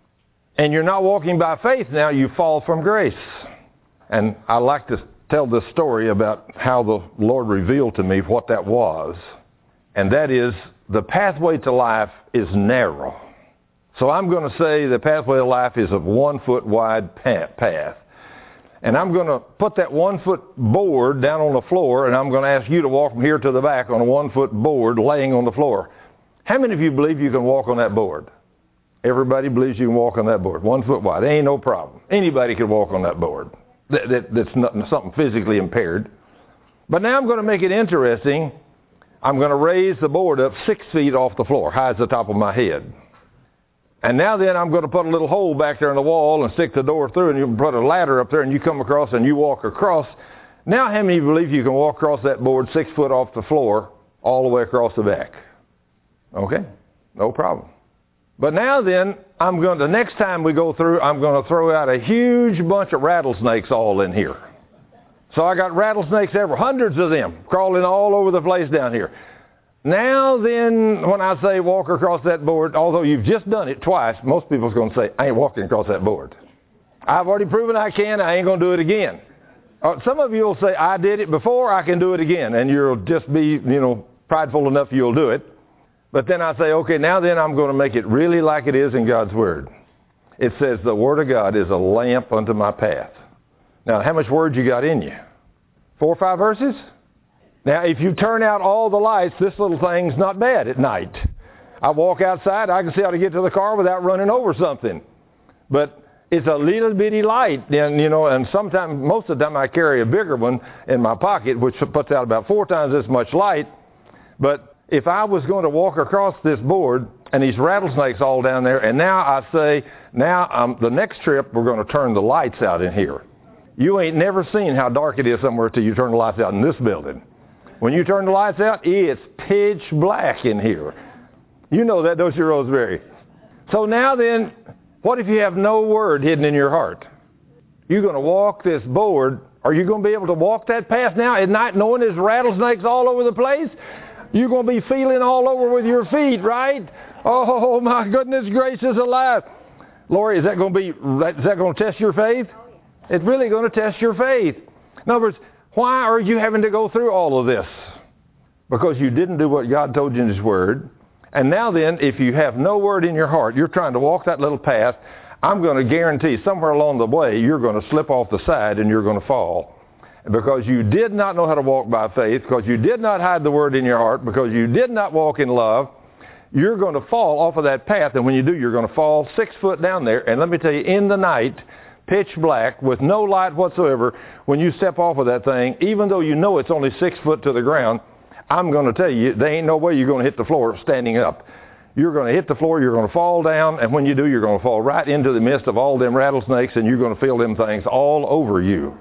and you're not walking by faith now. You fall from grace. And I like to tell this story about how the Lord revealed to me what that was. And that is, the pathway to life is narrow. So I'm going to say the pathway to life is a 1 foot wide path. And I'm going to put that 1 foot board down on the floor, and I'm going to ask you to walk from here to the back on a 1 foot board laying on the floor. How many of you believe you can walk on that board? Everybody believes you can walk on that board. 1 foot wide. There ain't no problem. Anybody can walk on that board. That's not something physically impaired. But now I'm going to make it interesting. I'm going to raise the board up 6 feet off the floor, high as the top of my head. And now then I'm going to put a little hole back there in the wall and stick the door through, and you put a ladder up there and you come across and you walk across. Now how many of you believe you can walk across that board 6 foot off the floor all the way across the back? Okay, no problem. But now then, the next time we go through, I'm going to throw out a huge bunch of rattlesnakes all in here. So I got rattlesnakes everywhere, hundreds of them, crawling all over the place down here. Now then, when I say walk across that board, although you've just done it twice, most people's going to say, I ain't walking across that board. I've already proven I can, I ain't going to do it again. Some of you will say, I did it before, I can do it again. And you'll just be, prideful enough you'll do it. But then I say, okay, now then I'm going to make it really like it is in God's Word. It says the Word of God is a lamp unto my path. Now, how much Word you got in you? 4 or 5 verses? Now, if you turn out all the lights, this little thing's not bad at night. I walk outside, I can see how to get to the car without running over something. But it's a little bitty light, and sometimes, most of the time I carry a bigger one in my pocket, which puts out about 4 times as much light. But if I was going to walk across this board and these rattlesnakes all down there, and now I say, the next trip we're going to turn the lights out in here. You ain't never seen how dark it is somewhere till you turn the lights out in this building. When you turn the lights out, it's pitch black in here. You know that, don't you, Rosemary? So now then, what if you have no Word hidden in your heart? You're going to walk this board. Are you going to be able to walk that path now at night knowing there's rattlesnakes all over the place? You're going to be feeling all over with your feet, right? Oh, my goodness gracious alive. Lori, is that going to test your faith? It's really going to test your faith. In other words, why are you having to go through all of this? Because you didn't do what God told you in His Word. And now then, if you have no Word in your heart, you're trying to walk that little path, I'm going to guarantee somewhere along the way, you're going to slip off the side and you're going to fall. Because you did not know how to walk by faith, because you did not hide the Word in your heart, because you did not walk in love, you're going to fall off of that path. And when you do, you're going to fall 6 foot down there. And let me tell you, in the night, pitch black, with no light whatsoever, when you step off of that thing, even though you know it's only 6 foot to the ground, I'm going to tell you, there ain't no way you're going to hit the floor standing up. You're going to hit the floor, you're going to fall down, and when you do, you're going to fall right into the midst of all them rattlesnakes, and you're going to feel them things all over you.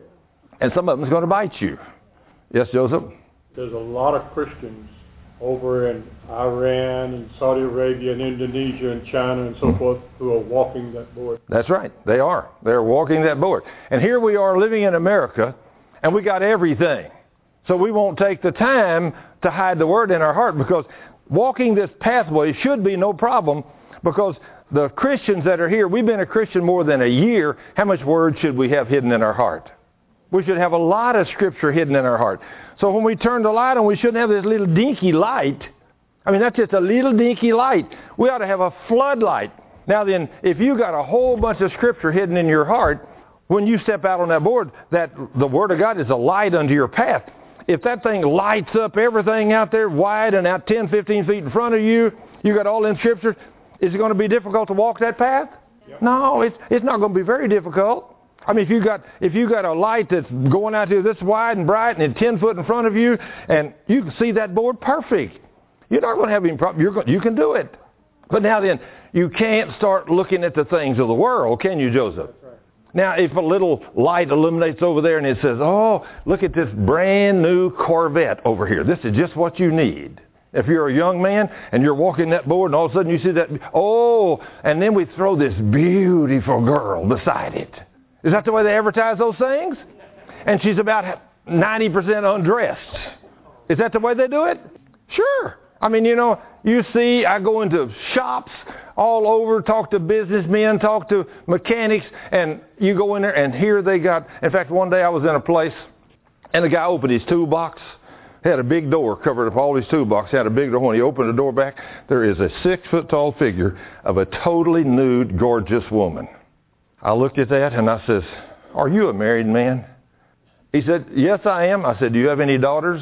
And some of them is going to bite you. Yes, Joseph? There's a lot of Christians over in Iran and Saudi Arabia and Indonesia and China and so forth who are walking that board. That's right. They are. They're walking that board. And here we are living in America, and we got everything. So we won't take the time to hide the Word in our heart, because walking this pathway should be no problem, because the Christians that are here, we've been a Christian more than a year. How much Word should we have hidden in our heart? We should have a lot of Scripture hidden in our heart. So when we turn the light on, we shouldn't have this little dinky light. I mean, that's just a little dinky light. We ought to have a floodlight. Now then, if you got a whole bunch of Scripture hidden in your heart, when you step out on that board, that the Word of God is a light unto your path. If that thing lights up everything out there wide and out 10, 15 feet in front of you, you got all them Scriptures, is it going to be difficult to walk that path? Yep. No, it's not going to be very difficult. I mean, if you got a light that's going out here this wide and bright and 10 foot in front of you, and you can see that board perfect, you're not going to have any problem. You can do it. But now then, you can't start looking at the things of the world, can you, Joseph? That's right. Now, if a little light illuminates over there and it says, oh, look at this brand new Corvette over here. This is just what you need. If you're a young man and you're walking that board and all of a sudden you see that, oh, and then we throw this beautiful girl beside it. Is that the way they advertise those things? And she's about 90% undressed. Is that the way they do it? Sure. I mean, you know, you see, I go into shops all over, talk to businessmen, talk to mechanics, and you go in there and here they got, in fact, one day I was in a place and the guy opened his toolbox. He had a big door covered up all his toolbox. He had a big door. When he opened the door back, there is a 6 foot tall figure of a totally nude, gorgeous woman. I looked at that and I says, are you a married man? He said, yes, I am. I said, do you have any daughters?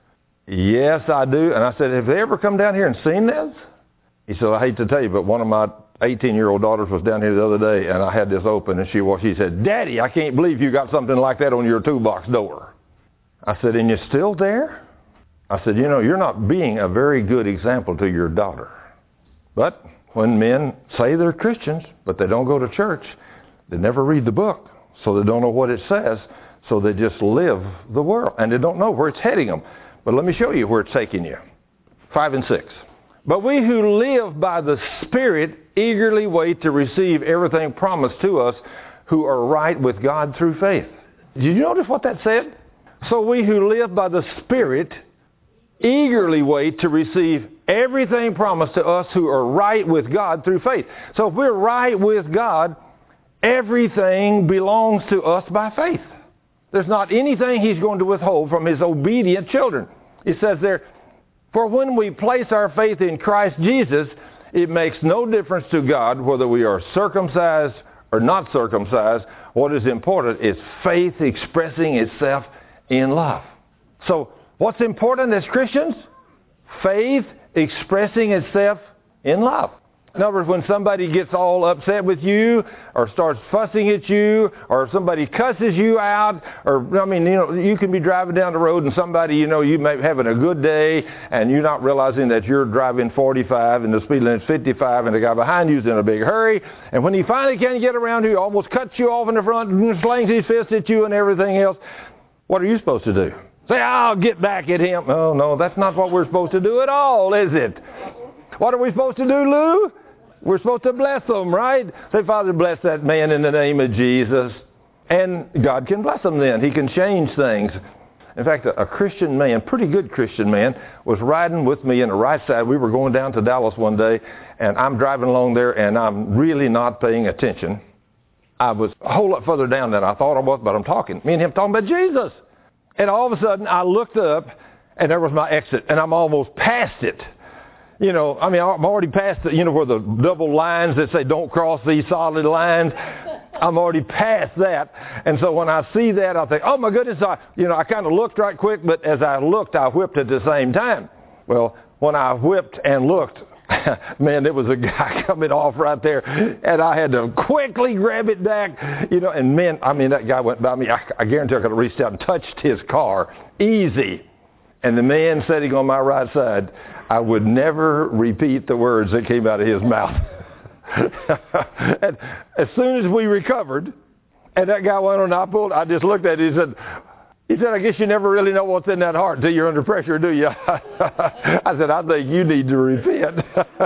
Yes, I do. And I said, have they ever come down here and seen this? He said, I hate to tell you, but one of my 18-year-old daughters was down here the other day, and I had this open, and she said, Daddy, I can't believe you got something like that on your toolbox door. I said, and you're still there? I said, you know, you're not being a very good example to your daughter. But when men say they're Christians, but they don't go to church, they never read the book, so they don't know what it says, so they just live the world, and they don't know where it's heading them. But let me show you where it's taking you. 5 and 6. But we who live by the Spirit eagerly wait to receive everything promised to us who are right with God through faith. Did you notice what that said? So we who live by the Spirit eagerly wait to receive everything promised to us who are right with God through faith. So if we're right with God, everything belongs to us by faith. There's not anything He's going to withhold from His obedient children. It says there, for when we place our faith in Christ Jesus, it makes no difference to God whether we are circumcised or not circumcised. What is important is faith expressing itself in love. So what's important as Christians? Faith expressing itself in love. In other words, when somebody gets all upset with you or starts fussing at you or somebody cusses you out or, I mean, you know, you can be driving down the road and somebody, you know, you may be having a good day and you're not realizing that you're driving 45 and the speed limit's 55 and the guy behind you is in a big hurry. And when he finally can't get around you, he almost cuts you off in the front and slings his fist at you and everything else. What are you supposed to do? Say, I'll get back at him. Oh, no, that's not what we're supposed to do at all, is it? What are we supposed to do, Lou? We're supposed to bless them, right? Say, Father, bless that man in the name of Jesus. And God can bless them then. He can change things. In fact, a Christian man, pretty good Christian man, was riding with me in the right side. We were going down to Dallas one day, and I'm driving along there, and I'm really not paying attention. I was a whole lot further down than I thought I was, but I'm talking. Me and him talking about Jesus. And all of a sudden, I looked up, and there was my exit, and I'm almost past it. You know, I mean, I'm already past the, where the double lines that say don't cross these solid lines. I'm already past that. And so when I see that, I think, oh my goodness, I kind of looked right quick, but as I looked, I whipped at the same time. Well, when I whipped and looked, man, there was a guy coming off right there, and I had to quickly grab it back, and man, I mean, that guy went by me. I guarantee I could have reached out and touched his car. Easy. And the man sitting on my right side, I would never repeat the words that came out of his mouth. And as soon as we recovered, and that guy went on, I just looked at him. He said, I guess you never really know what's in that heart until you're under pressure, do you? I said, I think you need to repent.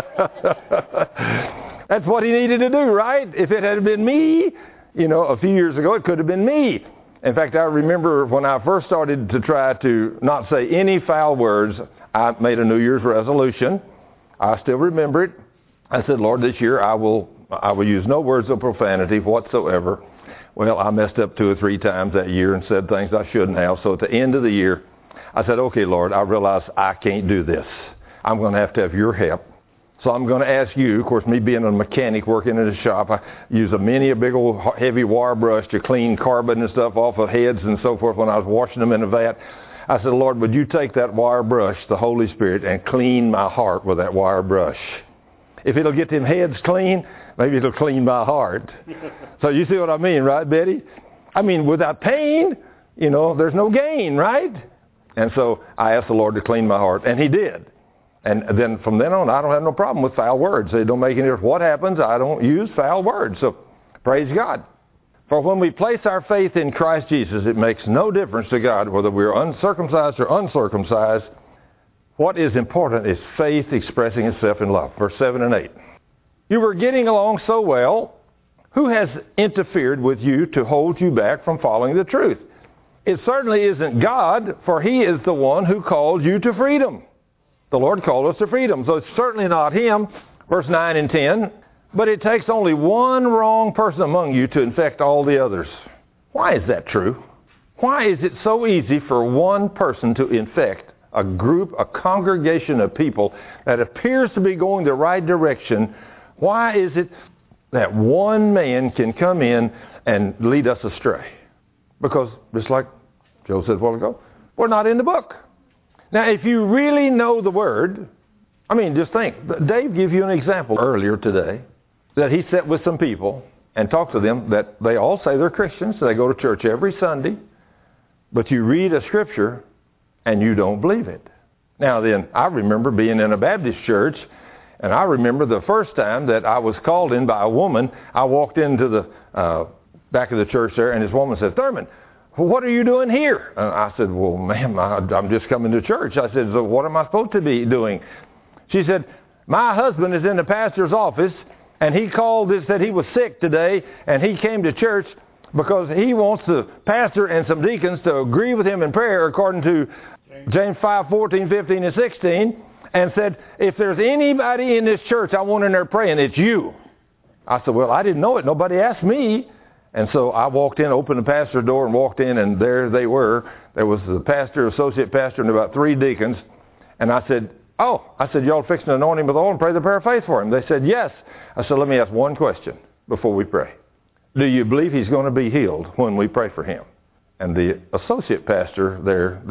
That's what he needed to do, right? If it had been me, a few years ago, it could have been me. In fact, I remember when I first started to try to not say any foul words, I made a New Year's resolution. I still remember it. I said, Lord, this year I will use no words of profanity whatsoever. Well, I messed up 2 or 3 times that year and said things I shouldn't have. So at the end of the year, I said, okay, Lord, I realize I can't do this. I'm going to have your help. So I'm going to ask you, of course, me being a mechanic working in a shop, I use a big old heavy wire brush to clean carbon and stuff off of heads and so forth when I was washing them in a vat. I said, Lord, would you take that wire brush, the Holy Spirit, and clean my heart with that wire brush? If it'll get them heads clean, maybe it'll clean my heart. So you see what I mean, right, Betty? I mean, without pain, there's no gain, right? And so I asked the Lord to clean my heart, and he did. And then from then on, I don't have no problem with foul words. They don't make any difference what happens. I don't use foul words. So praise God. For when we place our faith in Christ Jesus, it makes no difference to God whether we're uncircumcised or uncircumcised. What is important is faith expressing itself in love. Verse 7 and 8. You were getting along so well. Who has interfered with you to hold you back from following the truth? It certainly isn't God, for he is the one who called you to freedom. The Lord called us to freedom, so it's certainly not him. Verse 9 and 10. But it takes only one wrong person among you to infect all the others. Why is that true? Why is it so easy for one person to infect a group, a congregation of people that appears to be going the right direction? Why is it that one man can come in and lead us astray? Because, just like Joe said a while ago, we're not in the book. Now, if you really know the Word, just think. Dave gave you an example earlier today that he sat with some people and talked to them that they all say they're Christians. They go to church every Sunday, but you read a scripture and you don't believe it. Now then, I remember being in a Baptist church, and I remember the first time that I was called in by a woman. I walked into the back of the church there, and this woman said, Thurman, what are you doing here? And I said, well, ma'am, I'm just coming to church. I said, so what am I supposed to be doing? She said, my husband is in the pastor's office, and he called and said he was sick today, and he came to church because he wants the pastor and some deacons to agree with him in prayer according to James 5:14, 15, and 16, and said, if there's anybody in this church I want in there praying, it's you. I said, well, I didn't know it. Nobody asked me. And so I walked in, opened the pastor's door, and walked in, and there they were. There was the pastor, associate pastor, and about 3 deacons. And I said, y'all fixing to anoint him with oil and pray the prayer of faith for him? They said, yes. I said, let me ask one question before we pray. Do you believe he's going to be healed when we pray for him? And the associate pastor there,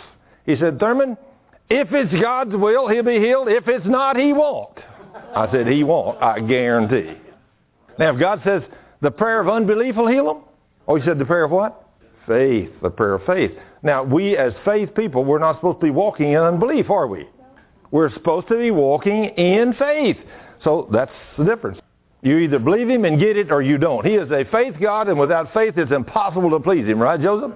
he said, Thurman, if it's God's will, he'll be healed. If it's not, he won't. I said, he won't, I guarantee. Now, if God says the prayer of unbelief will heal him, he said the prayer of what? Faith, the prayer of faith. Now, we as faith people, we're not supposed to be walking in unbelief, are we? We're supposed to be walking in faith. So that's the difference. You either believe him and get it or you don't. He is a faith God, and without faith it's impossible to please him. Right, Joseph?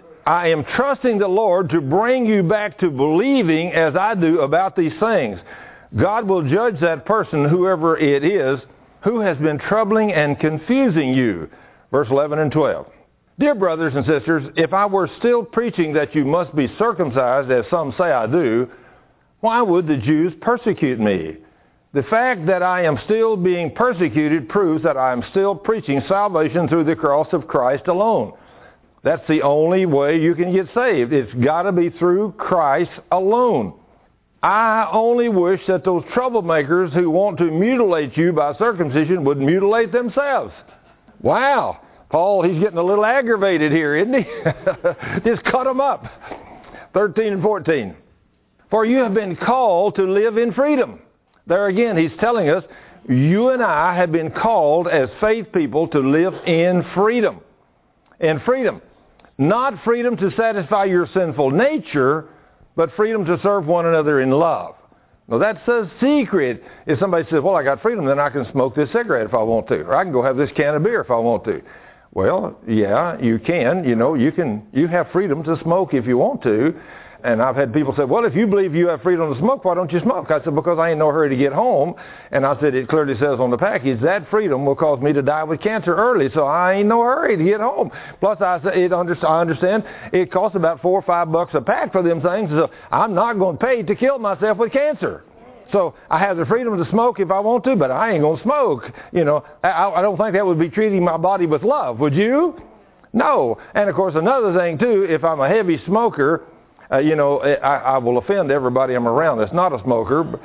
I am trusting the Lord to bring you back to believing as I do about these things. God will judge that person, whoever it is, who has been troubling and confusing you. Verse 11 and 12. Dear brothers and sisters, if I were still preaching that you must be circumcised, as some say I do, why would the Jews persecute me? The fact that I am still being persecuted proves that I am still preaching salvation through the cross of Christ alone. That's the only way you can get saved. It's got to be through Christ alone. I only wish that those troublemakers who want to mutilate you by circumcision would mutilate themselves. Wow. Paul, he's getting a little aggravated here, isn't he? Just cut them up. 13 and 14. For you have been called to live in freedom. There again, he's telling us, you and I have been called as faith people to live in freedom. In freedom. Not freedom to satisfy your sinful nature, but freedom to serve one another in love. Now that's a secret. If somebody says, well, I got freedom, then I can smoke this cigarette if I want to, or I can go have this can of beer if I want to. Well, yeah, you can. You have freedom to smoke if you want to. And I've had people say, well, if you believe you have freedom to smoke, why don't you smoke? I said, because I ain't no hurry to get home. And I said, it clearly says on the package, that freedom will cause me to die with cancer early, so I ain't no hurry to get home. Plus, I understand it costs about $4 or $5 a pack for them things, so I'm not going to pay to kill myself with cancer. So I have the freedom to smoke if I want to, but I ain't going to smoke. I don't think that would be treating my body with love, would you? No. And, of course, another thing, too, if I'm a heavy smoker, I will offend everybody I'm around that's not a smoker.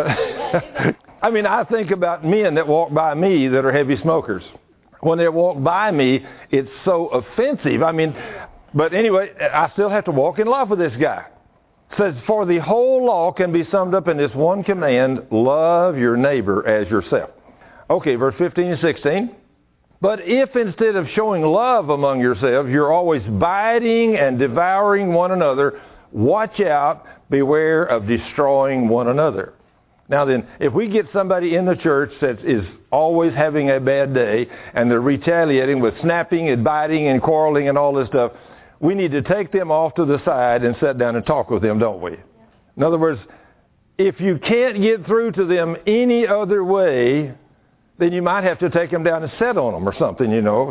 I think about men that walk by me that are heavy smokers. When they walk by me, it's so offensive. But anyway, I still have to walk in love with this guy. It says, for the whole law can be summed up in this one command, love your neighbor as yourself. Okay, verse 15 and 16. But if instead of showing love among yourselves, you're always biting and devouring one another, watch out, beware of destroying one another. Now then, if we get somebody in the church that is always having a bad day and they're retaliating with snapping and biting and quarreling and all this stuff, we need to take them off to the side and sit down and talk with them, don't we? In other words, if you can't get through to them any other way, then you might have to take them down and sit on them or something,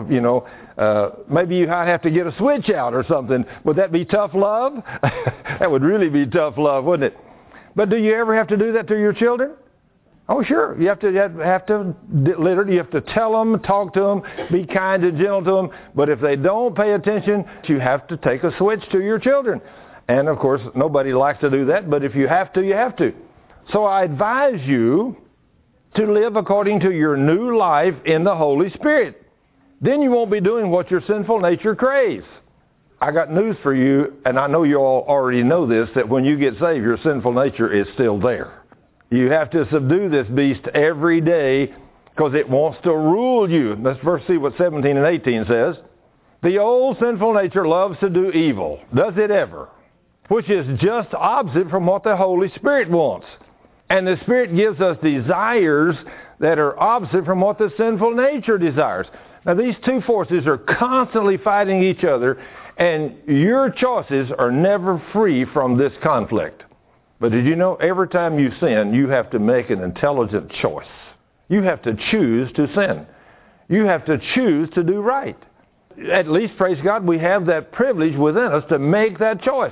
maybe you might have to get a switch out or something. Would that be tough love? That would really be tough love, wouldn't it? But do you ever have to do that to your children? Oh, sure. You have to literally, you have to tell them, talk to them, be kind and gentle to them. But if they don't pay attention, you have to take a switch to your children. And, of course, nobody likes to do that, but if you have to, you have to. So I advise you to live according to your new life in the Holy Spirit. Then you won't be doing what your sinful nature craves. I got news for you, and I know you all already know this, that when you get saved, your sinful nature is still there. You have to subdue this beast every day because it wants to rule you. Let's first see what 17 and 18 says. The old sinful nature loves to do evil. Does it ever? Which is just opposite from what the Holy Spirit wants. And the Spirit gives us desires that are opposite from what the sinful nature desires. Now, these two forces are constantly fighting each other, and your choices are never free from this conflict. But did you know every time you sin, you have to make an intelligent choice. You have to choose to sin. You have to choose to do right. At least, praise God, we have that privilege within us to make that choice.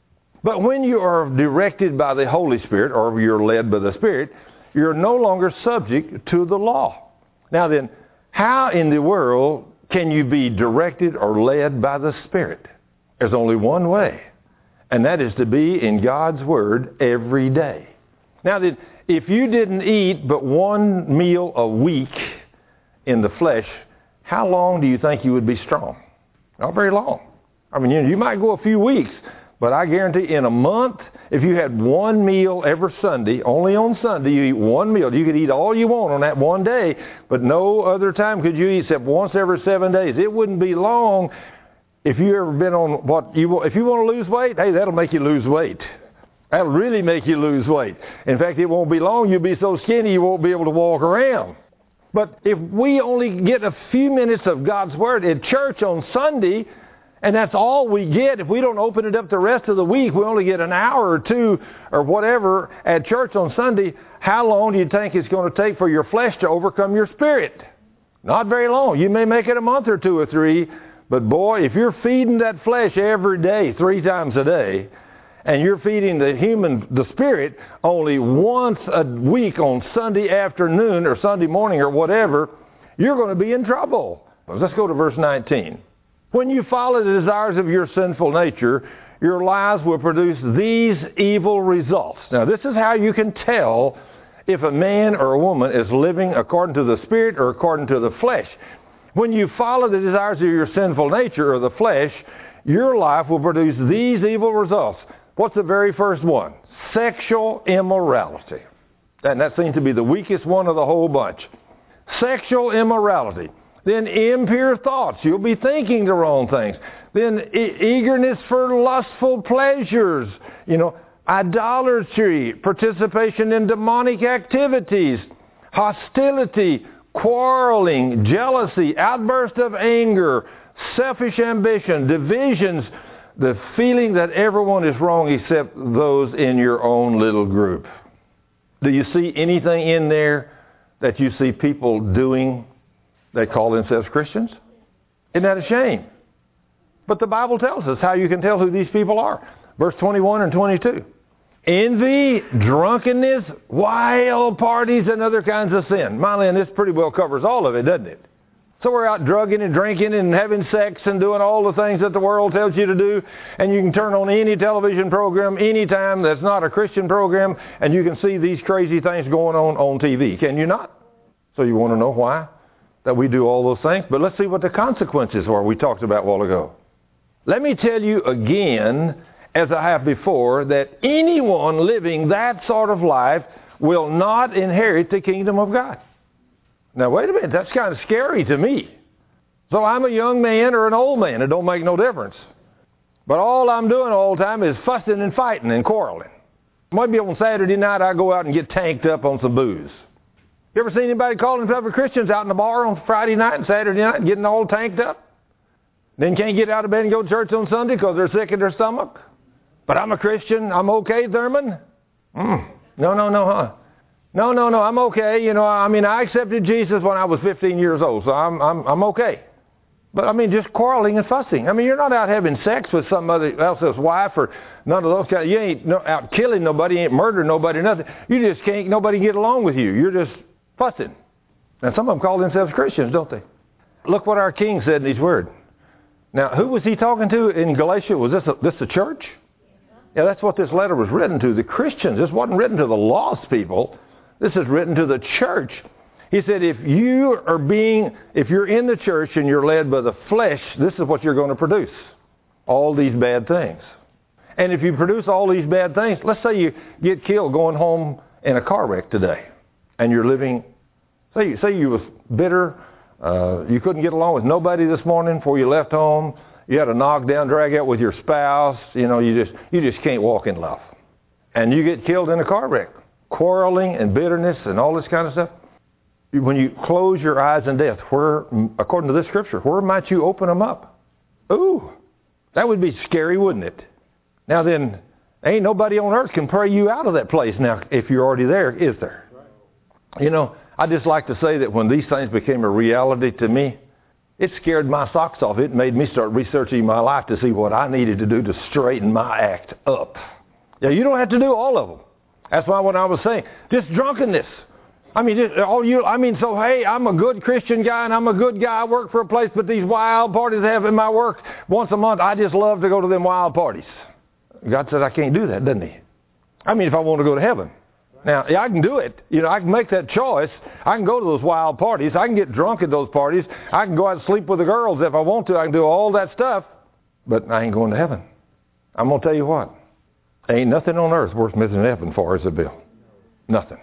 But when you are directed by the Holy Spirit, or you're led by the Spirit, you're no longer subject to the law. Now then, how in the world can you be directed or led by the Spirit? There's only one way, and that is to be in God's Word every day. Now then, if you didn't eat but one meal a week in the flesh, how long do you think you would be strong? Not very long. I mean, you might go a few weeks, but I guarantee in a month, if you had one meal every Sunday, only on Sunday you eat one meal. You could eat all you want on that one day, but no other time could you eat except once every 7 days. It wouldn't be long if you ever been on if you want to lose weight, hey, that'll make you lose weight. That'll really make you lose weight. In fact, it won't be long. You'll be so skinny you won't be able to walk around. But if we only get a few minutes of God's Word at church on Sunday, and that's all we get, if we don't open it up the rest of the week, we only get an hour or two or whatever at church on Sunday, how long do you think it's going to take for your flesh to overcome your spirit? Not very long. You may make it a month or two or three, But boy, if you're feeding that flesh every day, 3 times a day, and you're feeding the spirit only once a week on Sunday afternoon or Sunday morning or whatever, you're going to be in trouble. Let's go to verse 19. When you follow the desires of your sinful nature, your lives will produce these evil results. Now, this is how you can tell if a man or a woman is living according to the Spirit or according to the flesh. When you follow the desires of your sinful nature or the flesh, your life will produce these evil results. What's the very first one? Sexual immorality. And that seems to be the weakest one of the whole bunch. Sexual immorality. Then impure thoughts. You'll be thinking the wrong things. Then eagerness for lustful pleasures. Idolatry, participation in demonic activities, hostility, quarreling, jealousy, outburst of anger, selfish ambition, divisions, the feeling that everyone is wrong except those in your own little group. Do you see anything in there that you see people doing that call themselves Christians? Isn't that a shame? But the Bible tells us how you can tell who these people are. Verse 21 and 22. Envy, drunkenness, wild parties, and other kinds of sin. Miley, this pretty well covers all of it, doesn't it? So we're out drugging and drinking and having sex and doing all the things that the world tells you to do. And you can turn on any television program anytime that's not a Christian program, and you can see these crazy things going on TV. Can you not? So you want to know why that we do all those things? But let's see what the consequences are we talked about a while ago. Let me tell you again, as I have before, that anyone living that sort of life will not inherit the kingdom of God. Now, wait a minute. That's kind of scary to me. So I'm a young man or an old man. It don't make no difference. But all I'm doing all the time is fussing and fighting and quarreling. Maybe on Saturday night I go out and get tanked up on some booze. You ever seen anybody calling themselves Christians out in the bar on Friday night and Saturday night getting all tanked up? Then can't get out of bed and go to church on Sunday because they're sick in their stomach? But I'm a Christian. I'm okay, Thurman? No, I'm okay. I accepted Jesus when I was 15 years old, so I'm okay. But just quarreling and fussing. You're not out having sex with somebody else's wife or none of those kind. You ain't out killing nobody, ain't murdering nobody, nothing. You just can't, nobody get along with you. You're just fussing. And some of them call themselves Christians, don't they? Look what our King said in his word. Now, who was he talking to in Galatia? Was this the church? Yeah, that's what this letter was written to, the Christians. This wasn't written to the lost people. This is written to the church. He said, if you're in the church and you're led by the flesh, this is what you're going to produce. All these bad things. And if you produce all these bad things, let's say you get killed going home in a car wreck today. And you're living, say you was bitter, you couldn't get along with nobody this morning before you left home. You had a knockdown, drag out with your spouse. You just can't walk in love. And you get killed in a car wreck. Quarreling and bitterness and all this kind of stuff. When you close your eyes in death, where, according to this scripture, where might you open them up? Ooh, that would be scary, wouldn't it? Now then, ain't nobody on earth can pray you out of that place now if you're already there, is there? I just like to say that when these things became a reality to me, it scared my socks off. It made me start researching my life to see what I needed to do to straighten my act up. Yeah, you don't have to do all of them. That's why what I was saying, just drunkenness. Hey, I'm a good Christian guy and I'm a good guy. I work for a place, but these wild parties I have in my work once a month, I just love to go to them wild parties. God said I can't do that, doesn't he? If I want to go to heaven. Now, I can do it. I can make that choice. I can go to those wild parties. I can get drunk at those parties. I can go out and sleep with the girls if I want to. I can do all that stuff. But I ain't going to heaven. I'm going to tell you what. Ain't nothing on earth worth missing heaven for, is it, Bill? Nothing.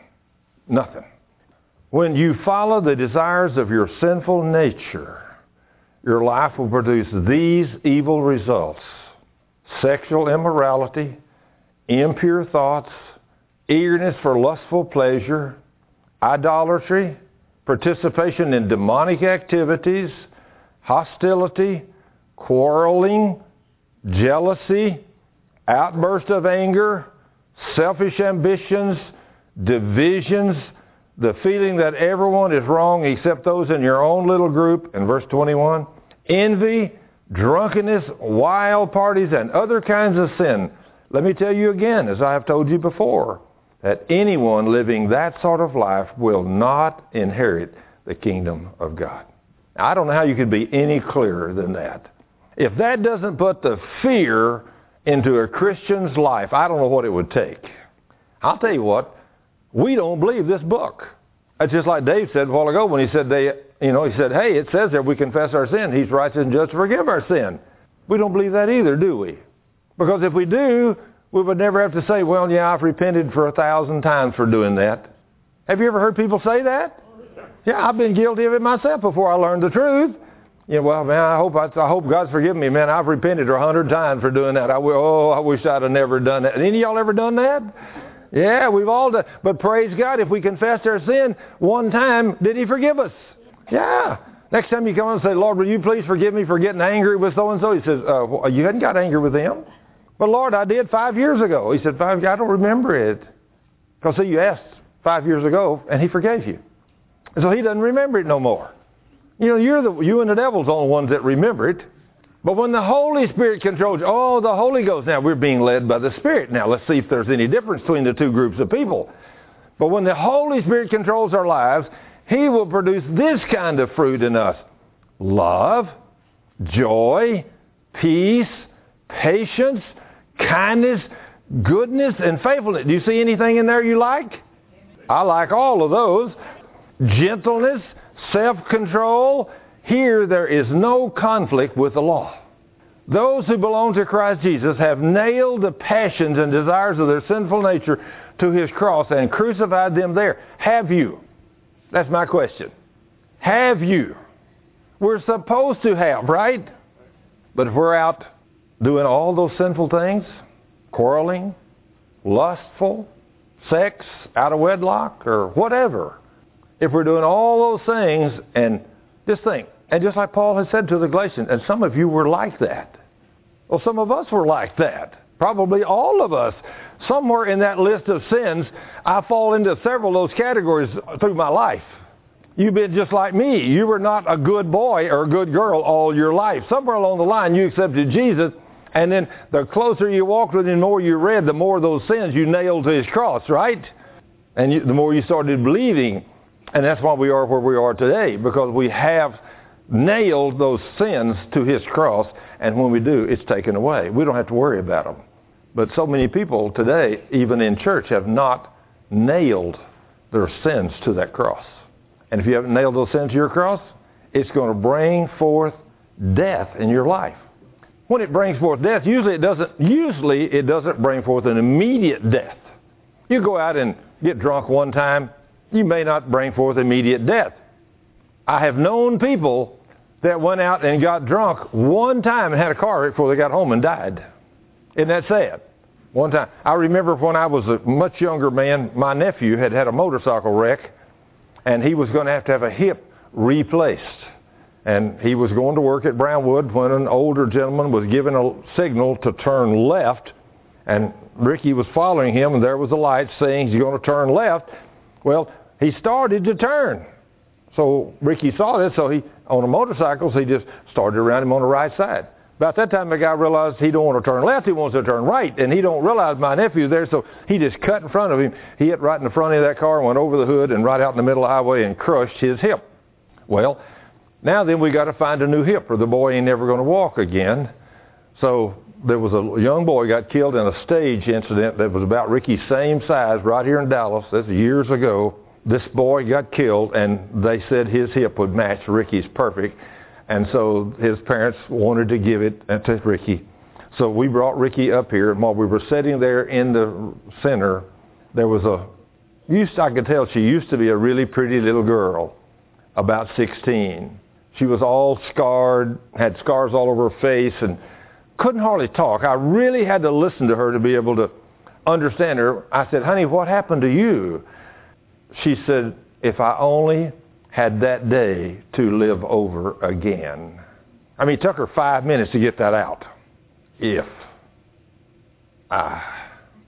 When you follow the desires of your sinful nature, your life will produce these evil results. Sexual immorality, impure thoughts, eagerness for lustful pleasure, idolatry, participation in demonic activities, hostility, quarreling, jealousy, outburst of anger, selfish ambitions, divisions, the feeling that everyone is wrong except those in your own little group, in verse 21, envy, drunkenness, wild parties, and other kinds of sin. Let me tell you again, as I have told you before, that anyone living that sort of life will not inherit the kingdom of God. Now, I don't know how you could be any clearer than that. If that doesn't put the fear into a Christian's life, I don't know what it would take. I'll tell you what, we don't believe this book. It's just like Dave said a while ago when he said, he said, hey, it says there we confess our sin. He's righteous and just to forgive our sin. We don't believe that either, do we? Because if we do, we would never have to say, well, yeah, I've repented for 1,000 times for doing that. Have you ever heard people say that? Yeah, I've been guilty of it myself before I learned the truth. Well, man, I hope God's forgiven me, man. I've repented 100 times for doing that. I wish I'd have never done that. Any of y'all ever done that? Yeah, we've all done. But praise God, if we confessed our sin one time, did He forgive us? Yeah. Next time you come and say, Lord, will you please forgive me for getting angry with so-and-so? He says, you hadn't got angry with them. But Lord, I did 5 years ago. He said, 5 years? I don't remember it. Because see, you asked 5 years ago, and He forgave you. And so He doesn't remember it no more. You and the devil's the only ones that remember it. But when the Holy Spirit controls, the Holy Ghost, now we're being led by the Spirit. Now let's see if there's any difference between the two groups of people. But when the Holy Spirit controls our lives, He will produce this kind of fruit in us: love, joy, peace, patience, kindness, goodness, and faithfulness. Do you see anything in there you like? I like all of those. Gentleness, self-control. Here there is no conflict with the law. Those who belong to Christ Jesus have nailed the passions and desires of their sinful nature to His cross and crucified them there. Have you? That's my question. Have you? We're supposed to have, right? But if we're out doing all those sinful things, quarreling, lustful, sex, out of wedlock, or whatever, if we're doing all those things, and just think, and just like Paul has said to the Galatians, and some of you were like that. Well, some of us were like that. Probably all of us. Somewhere in that list of sins, I fall into several of those categories through my life. You've been just like me. You were not a good boy or a good girl all your life. Somewhere along the line, you accepted Jesus, and then the closer you walked with Him, the more you read, the more of those sins you nailed to His cross, right? And the more you started believing. And that's why we are where we are today, because we have nailed those sins to His cross, and when we do, it's taken away. We don't have to worry about them. But so many people today, even in church, have not nailed their sins to that cross. And if you haven't nailed those sins to your cross, it's going to bring forth death in your life. When it brings forth death, usually it doesn't bring forth an immediate death. You go out and get drunk one time, you may not bring forth immediate death. I have known people that went out and got drunk one time and had a car wreck before they got home and died. Isn't that sad? One time. I remember when I was a much younger man, my nephew had a motorcycle wreck, and he was going to have a hip replaced. And he was going to work at Brownwood when an older gentleman was given a signal to turn left, and Ricky was following him, and there was a light saying he's going to turn left. Well, he started to turn. So Ricky saw this, so he, on a motorcycle, so he just started around him on the right side. About that time, the guy realized he don't want to turn left, he wants to turn right, and he don't realize my nephew's there, so he just cut in front of him. He hit right in the front of that car, went over the hood, and right out in the middle of the highway and crushed his hip. Well, now then we got to find a new hip, or the boy ain't never going to walk again. So there was a young boy got killed in a stage incident that was about Ricky's same size right here in Dallas. That's years ago. This boy got killed, and they said his hip would match Ricky's perfect. And so his parents wanted to give it to Ricky. So we brought Ricky up here, and while we were sitting there in the center, there was I could tell she used to be a really pretty little girl, about 16. She was all scarred, had scars all over her face, and couldn't hardly talk. I really had to listen to her to be able to understand her. I said, honey, what happened to you? She said, if I only had that day to live over again. I mean, it took her 5 minutes to get that out. If I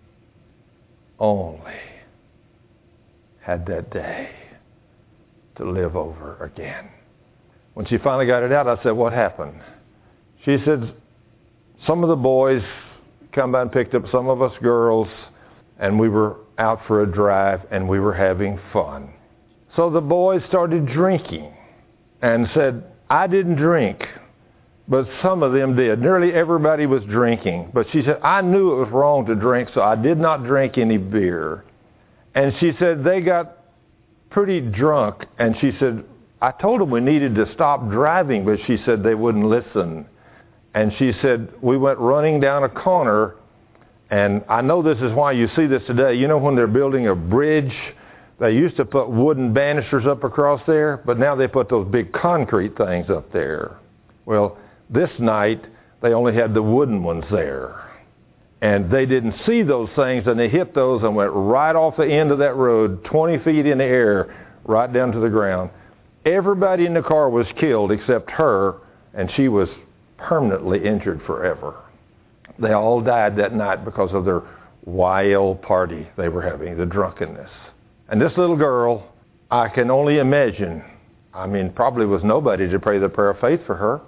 only had that day to live over again. When she finally got it out, I said, what happened? She said, some of the boys come by and picked up some of us girls, and we were out for a drive, and we were having fun. So the boys started drinking and said, I didn't drink, but some of them did. Nearly everybody was drinking. But she said, I knew it was wrong to drink, so I did not drink any beer. And she said, they got pretty drunk. And she said, I told them we needed to stop driving, but she said they wouldn't listen. And she said, we went running down a corner, and I know this is why you see this today. You know when they're building a bridge, they used to put wooden banisters up across there, but now they put those big concrete things up there. Well, this night, they only had the wooden ones there. And they didn't see those things, and they hit those and went right off the end of that road, 20 feet in the air, right down to the ground. Everybody in the car was killed except her, and she was permanently injured forever. They all died that night because of their wild party they were having, the drunkenness. And this little girl, I can only imagine, probably was nobody to pray the prayer of faith for her.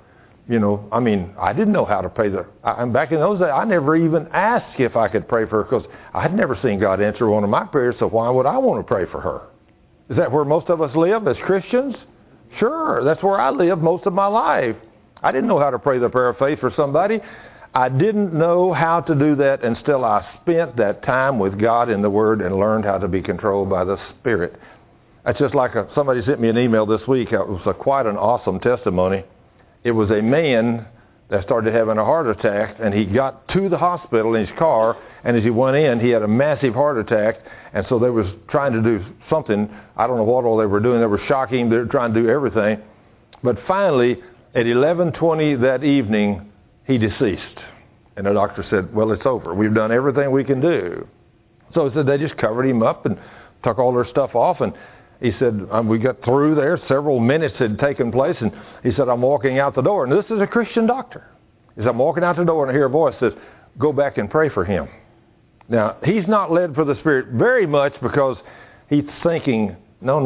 I didn't know how to pray back in those days, I never even asked if I could pray for her because I had never seen God answer one of my prayers, so why would I want to pray for her? Is that where most of us live as Christians? Sure, that's where I lived most of my life. I didn't know how to pray the prayer of faith for somebody. I didn't know how to do that until I spent that time with God in the Word and learned how to be controlled by the Spirit. That's just like somebody sent me an email this week. It was quite an awesome testimony. It was a man that started having a heart attack, and he got to the hospital in his car, and as he went in, he had a massive heart attack, and so they was trying to do something. I don't know what all they were doing. They were shocking him. They were trying to do everything. But finally, at 11:20 that evening, he deceased. And the doctor said, well, it's over. We've done everything we can do. So he said they just covered him up and took all their stuff off. And he said, we got through there. Several minutes had taken place. And he said, I'm walking out the door. And this is a Christian doctor. He said, I'm walking out the door and I hear a voice that says, go back and pray for him. Now, he's not led for the Spirit very much because he's thinking,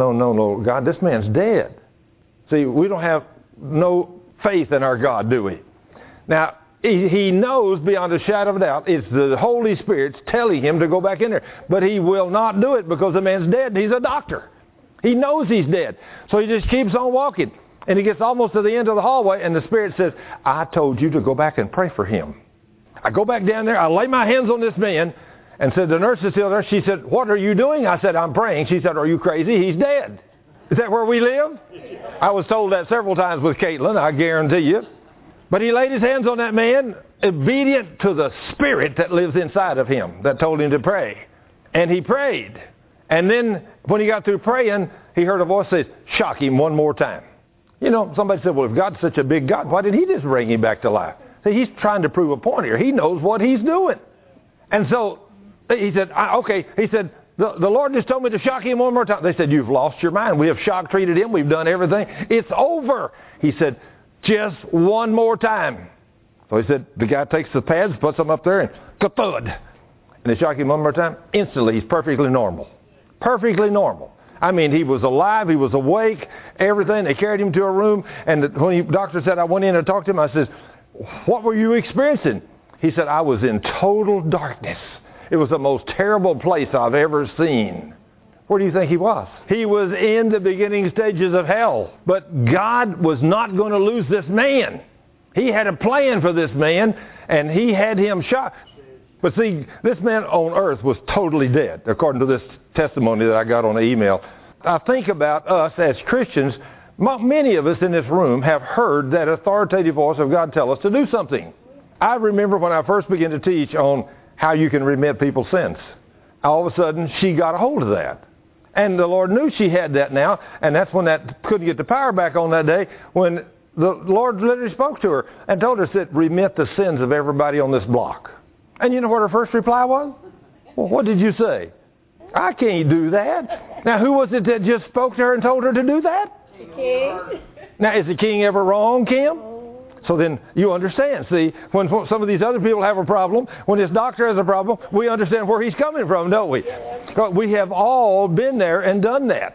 no, God, this man's dead. See, we don't have no faith in our God, do we? Now, he knows beyond a shadow of a doubt it's the Holy Spirit's telling him to go back in there. But he will not do it because the man's dead and he's a doctor. He knows he's dead. So he just keeps on walking. And he gets almost to the end of the hallway and the Spirit says, I told you to go back and pray for him. I go back down there, I lay my hands on this man and said, the nurse is still there. She said, what are you doing? I said, I'm praying. She said, are you crazy? He's dead. Is that where we live? I was told that several times with Caitlin, I guarantee you. But he laid his hands on that man, obedient to the Spirit that lives inside of him that told him to pray. And he prayed. And then when he got through praying, he heard a voice say, shock him one more time. Somebody said, well, if God's such a big God, why didn't he just bring him back to life? See, he's trying to prove a point here. He knows what he's doing. And so he said, okay. He said, the Lord just told me to shock him one more time. They said, you've lost your mind. We have shock treated him. We've done everything. It's over. He said, just one more time. So he said, the guy takes the pads, puts them up there, and ka-thud. And they shock him one more time. Instantly, he's perfectly normal. Perfectly normal. He was alive. He was awake. Everything. They carried him to a room. And when the doctor said, I went in and talked to him, I said, what were you experiencing? He said, I was in total darkness. It was the most terrible place I've ever seen. Where do you think he was? He was in the beginning stages of hell. But God was not going to lose this man. He had a plan for this man, and he had him shot. But see, this man on earth was totally dead, according to this testimony that I got on the email. I think about us as Christians. Many of us in this room have heard that authoritative voice of God tell us to do something. I remember when I first began to teach on how you can remit people's sins. All of a sudden, she got a hold of that. And the Lord knew she had that now, and that's when that couldn't get the power back on that day, when the Lord literally spoke to her and told her, said, remit the sins of everybody on this block. And you know what her first reply was? Well, what did you say? I can't do that. Now, who was it that just spoke to her and told her to do that? The king. Now, is the king ever wrong, Kim? So then you understand. See, when some of these other people have a problem, when this doctor has a problem, we understand where he's coming from, don't we? We have all been there and done that.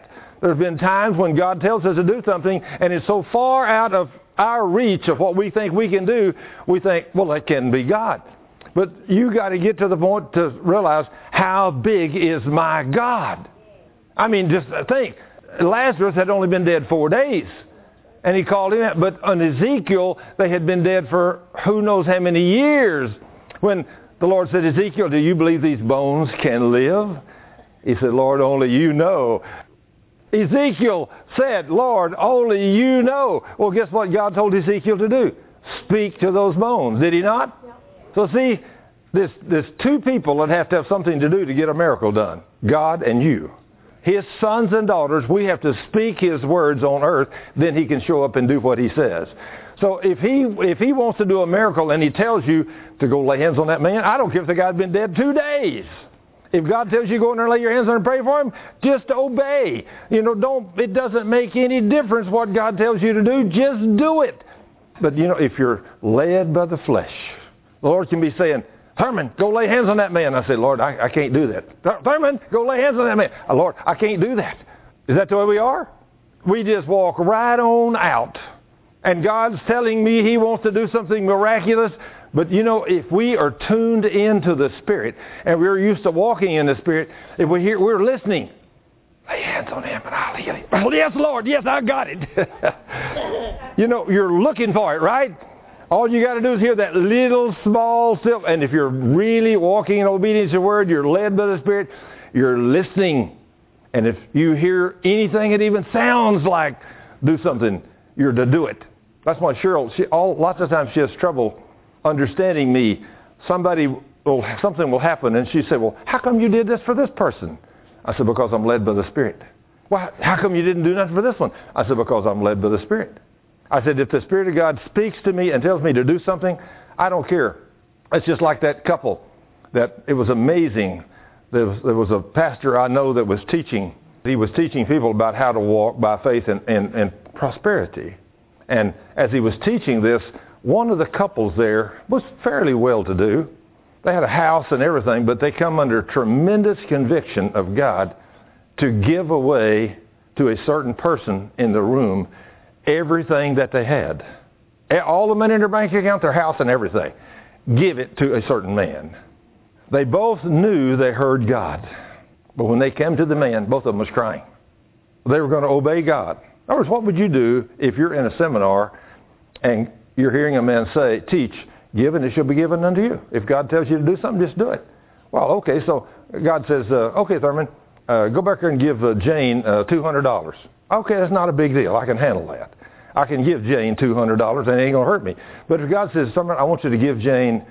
There's been times when God tells us to do something and it's so far out of our reach of what we think we can do, we think, well, that can be God. But you got to get to the point to realize, how big is my God? I mean, just think. Lazarus had only been dead 4 days. And he called him out. But on Ezekiel, they had been dead for who knows how many years. When the Lord said, Ezekiel, do you believe these bones can live? He said, Lord, only you know. Ezekiel said, Lord, only you know. Well, guess what God told Ezekiel to do? Speak to those bones. Did he not? Yeah. So see, there's two people that have to have something to do to get a miracle done. God and you. His sons and daughters, we have to speak His words on earth, then He can show up and do what He says. So if he wants to do a miracle and He tells you to go lay hands on that man, I don't care if the guy's been dead 2 days. If God tells you to go in there and lay your hands on him and pray for him, just obey. It doesn't make any difference what God tells you to do. Just do it. But if you're led by the flesh, the Lord can be saying, Thurman, go lay hands on that man. I said, Lord, I can't do that. Thurman, go lay hands on that man. Lord, I can't do that. Is that the way we are? We just walk right on out. And God's telling me He wants to do something miraculous. But if we are tuned into the Spirit and we're used to walking in the Spirit, if we're listening, lay hands on him and I'll heal him. Well, yes, Lord, yes, I got it. You're looking for it, right? All you got to do is hear that little small still. And if you're really walking in obedience to the Word, you're led by the Spirit, you're listening. And if you hear anything that even sounds like do something, you're to do it. That's why Cheryl, lots of times she has trouble understanding me. Something will happen and she said, well, how come you did this for this person? I said, because I'm led by the Spirit. Well, how come you didn't do nothing for this one? I said, because I'm led by the Spirit. I said, if the Spirit of God speaks to me and tells me to do something, I don't care. It's just like that couple. That it was amazing. There was a pastor I know that was teaching. He was teaching people about how to walk by faith and prosperity. And as he was teaching this, one of the couples there was fairly well-to-do. They had a house and everything, but they come under tremendous conviction of God to give away to a certain person in the room everything that they had. All the money in their bank account, their house and everything. Give it to a certain man. They both knew they heard God. But when they came to the man, both of them was crying. They were going to obey God. In other words, what would you do if you're in a seminar and you're hearing a man teach, give and it shall be given unto you. If God tells you to do something, just do it. Well, okay, so God says, okay, Thurman, go back there and give Jane $200. Okay, that's not a big deal. I can handle that. I can give Jane $200 and it ain't going to hurt me. But if God says, Thurman, I want you to give Jane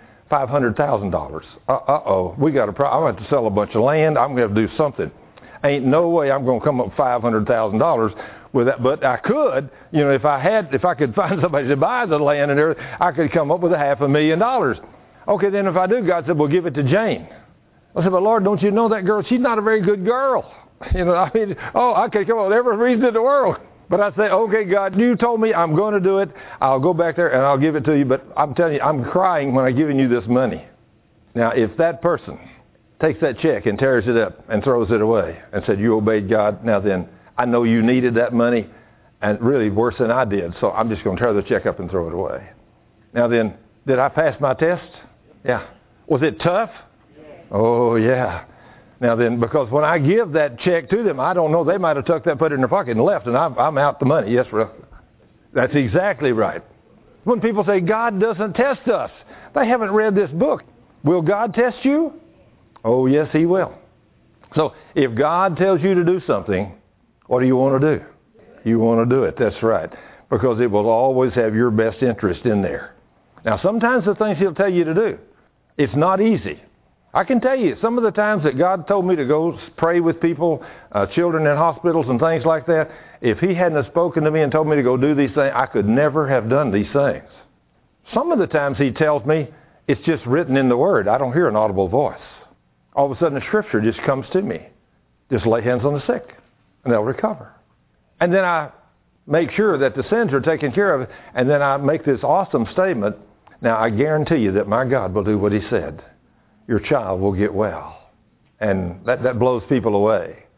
$500,000. We got a problem. I'm going to have to sell a bunch of land. I'm going to have to do something. Ain't no way I'm going to come up with $500,000 with that. But I could, if I could find somebody to buy the land and everything, I could come up with $500,000. Okay, then if I do, God said, well, give it to Jane. I said, but Lord, don't you know that girl? She's not a very good girl. I could come up with every reason in the world. But I say, okay, God, you told me I'm going to do it. I'll go back there and I'll give it to you. But I'm telling you, I'm crying when I'm giving you this money. Now, if that person takes that check and tears it up and throws it away and said, you obeyed God, now then, I know you needed that money, and really worse than I did, so I'm just going to tear the check up and throw it away. Now then, did I pass my test? Yeah. Was it tough? Oh, yeah. Now then, because when I give that check to them, I don't know, they might have took that, put it in their pocket and left, and I'm out the money. Yes, that's exactly right. When people say God doesn't test us, they haven't read this book. Will God test you? Oh, yes, He will. So if God tells you to do something, what do you want to do? You want to do it. That's right. Because it will always have your best interest in there. Now, sometimes the things He'll tell you to do, it's not easy. I can tell you, some of the times that God told me to go pray with people, children in hospitals and things like that, if He hadn't have spoken to me and told me to go do these things, I could never have done these things. Some of the times He tells me, it's just written in the Word. I don't hear an audible voice. All of a sudden the Scripture just comes to me. Just lay hands on the sick and they'll recover. And then I make sure that the sins are taken care of, and then I make this awesome statement. Now, I guarantee you that my God will do what He said. Your child will get well. And that blows people away.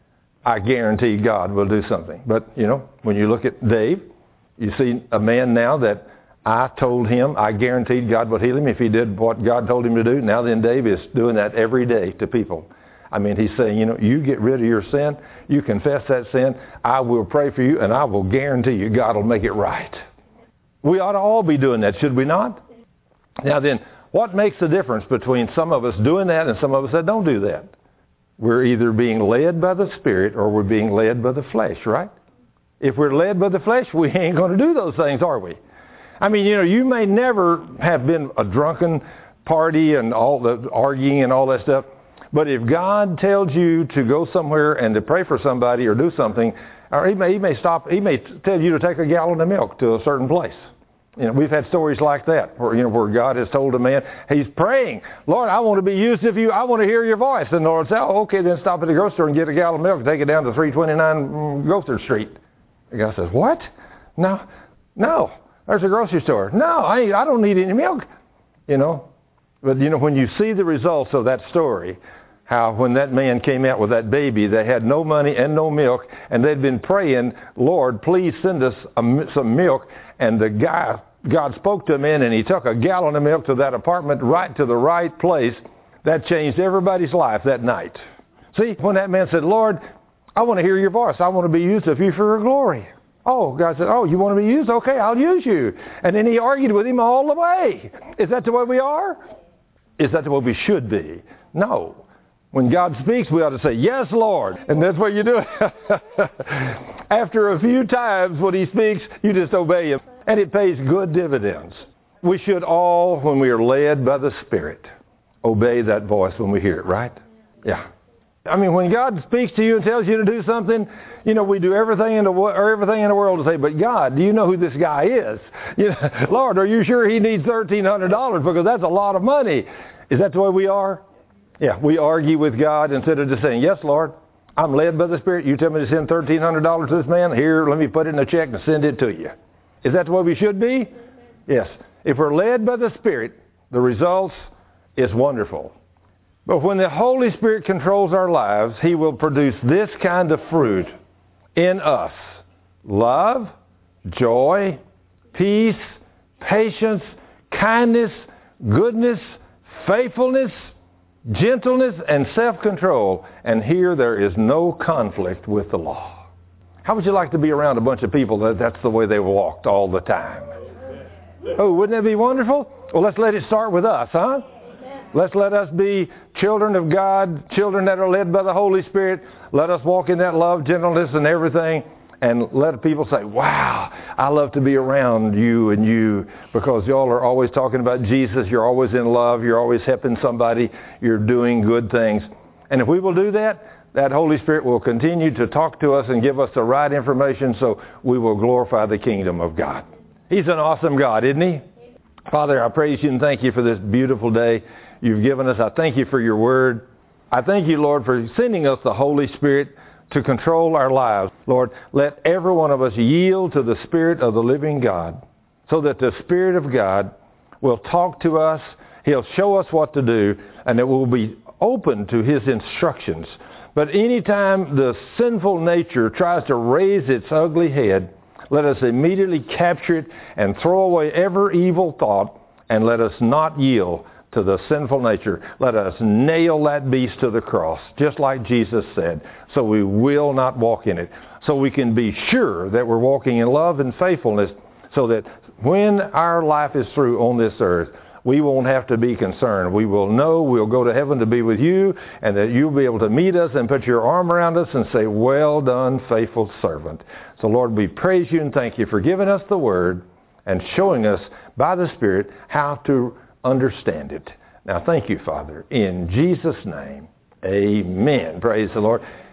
I guarantee God will do something. But, when you look at Dave, you see a man now that I told him, I guaranteed God would heal him if he did what God told him to do. Now then, Dave is doing that every day to people. I mean, he's saying, you get rid of your sin, you confess that sin, I will pray for you, and I will guarantee you God will make it right. We ought to all be doing that, should we not? Now then, what makes the difference between some of us doing that and some of us that don't do that? We're either being led by the Spirit or we're being led by the flesh, right? If we're led by the flesh, we ain't going to do those things, are we? I mean, you may never have been a drunken party and all the arguing and all that stuff, but if God tells you to go somewhere and to pray for somebody or do something, or he may tell you to take a gallon of milk to a certain place. We've had stories like that where God has told a man, he's praying, Lord, I want to be used of you. I want to hear your voice. And the Lord said, oh, okay, then stop at the grocery store and get a gallon of milk and take it down to 329 Gother Street. The guy says, what? No, there's a grocery store. No, I don't need any milk. But when you see the results of that story, how when that man came out with that baby, they had no money and no milk, and they'd been praying, Lord, please send us some milk. And the guy, God spoke to him and he took a gallon of milk to that apartment right to the right place. That changed everybody's life that night. See, when that man said, Lord, I want to hear your voice. I want to be used of you for your glory. Oh, God said, oh, you want to be used? Okay, I'll use you. And then he argued with him all the way. Is that the way we are? Is that the way we should be? No. When God speaks, we ought to say, yes, Lord. And that's what you do. After a few times when he speaks, you just obey him. And it pays good dividends. We should all, when we are led by the Spirit, obey that voice when we hear it, right? Yeah. I mean, when God speaks to you and tells you to do something, we do everything in the world to say, but God, do you know who this guy is? Lord, are you sure he needs $1,300? Because that's a lot of money. Is that the way we are? Yeah, we argue with God instead of just saying, yes, Lord, I'm led by the Spirit. You tell me to send $1,300 to this man. Here, let me put it in a check and send it to you. Is that the way we should be? Yes. If we're led by the Spirit, the results is wonderful. But when the Holy Spirit controls our lives, he will produce this kind of fruit in us. Love, joy, peace, patience, kindness, goodness, faithfulness, gentleness, and self-control. And here there is no conflict with the law. How would you like to be around a bunch of people that's the way they walked all the time? Oh, wouldn't that be wonderful? Well, let's let it start with us, huh? Let us be children of God, children that are led by the Holy Spirit. Let us walk in that love, gentleness, and everything. And let people say, wow, I love to be around you because y'all are always talking about Jesus. You're always in love. You're always helping somebody. You're doing good things. And if we will do that, that Holy Spirit will continue to talk to us and give us the right information so we will glorify the kingdom of God. He's an awesome God, isn't he? Father, I praise you and thank you for this beautiful day you've given us. I thank you for your word. I thank you, Lord, for sending us the Holy Spirit to control our lives. Lord, let every one of us yield to the Spirit of the living God so that the Spirit of God will talk to us. He'll show us what to do, and it will be open to his instructions. But anytime the sinful nature tries to raise its ugly head, let us immediately capture it and throw away every evil thought, and let us not yield to the sinful nature. Let us nail that beast to the cross, just like Jesus said, so we will not walk in it. So we can be sure that we're walking in love and faithfulness, so that when our life is through on this earth, we won't have to be concerned. We will know we'll go to heaven to be with you, and that you'll be able to meet us and put your arm around us and say, well done, faithful servant. So Lord, we praise you and thank you for giving us the word and showing us by the Spirit how to understand it. Now thank you, Father. In Jesus' name, amen. Praise the Lord.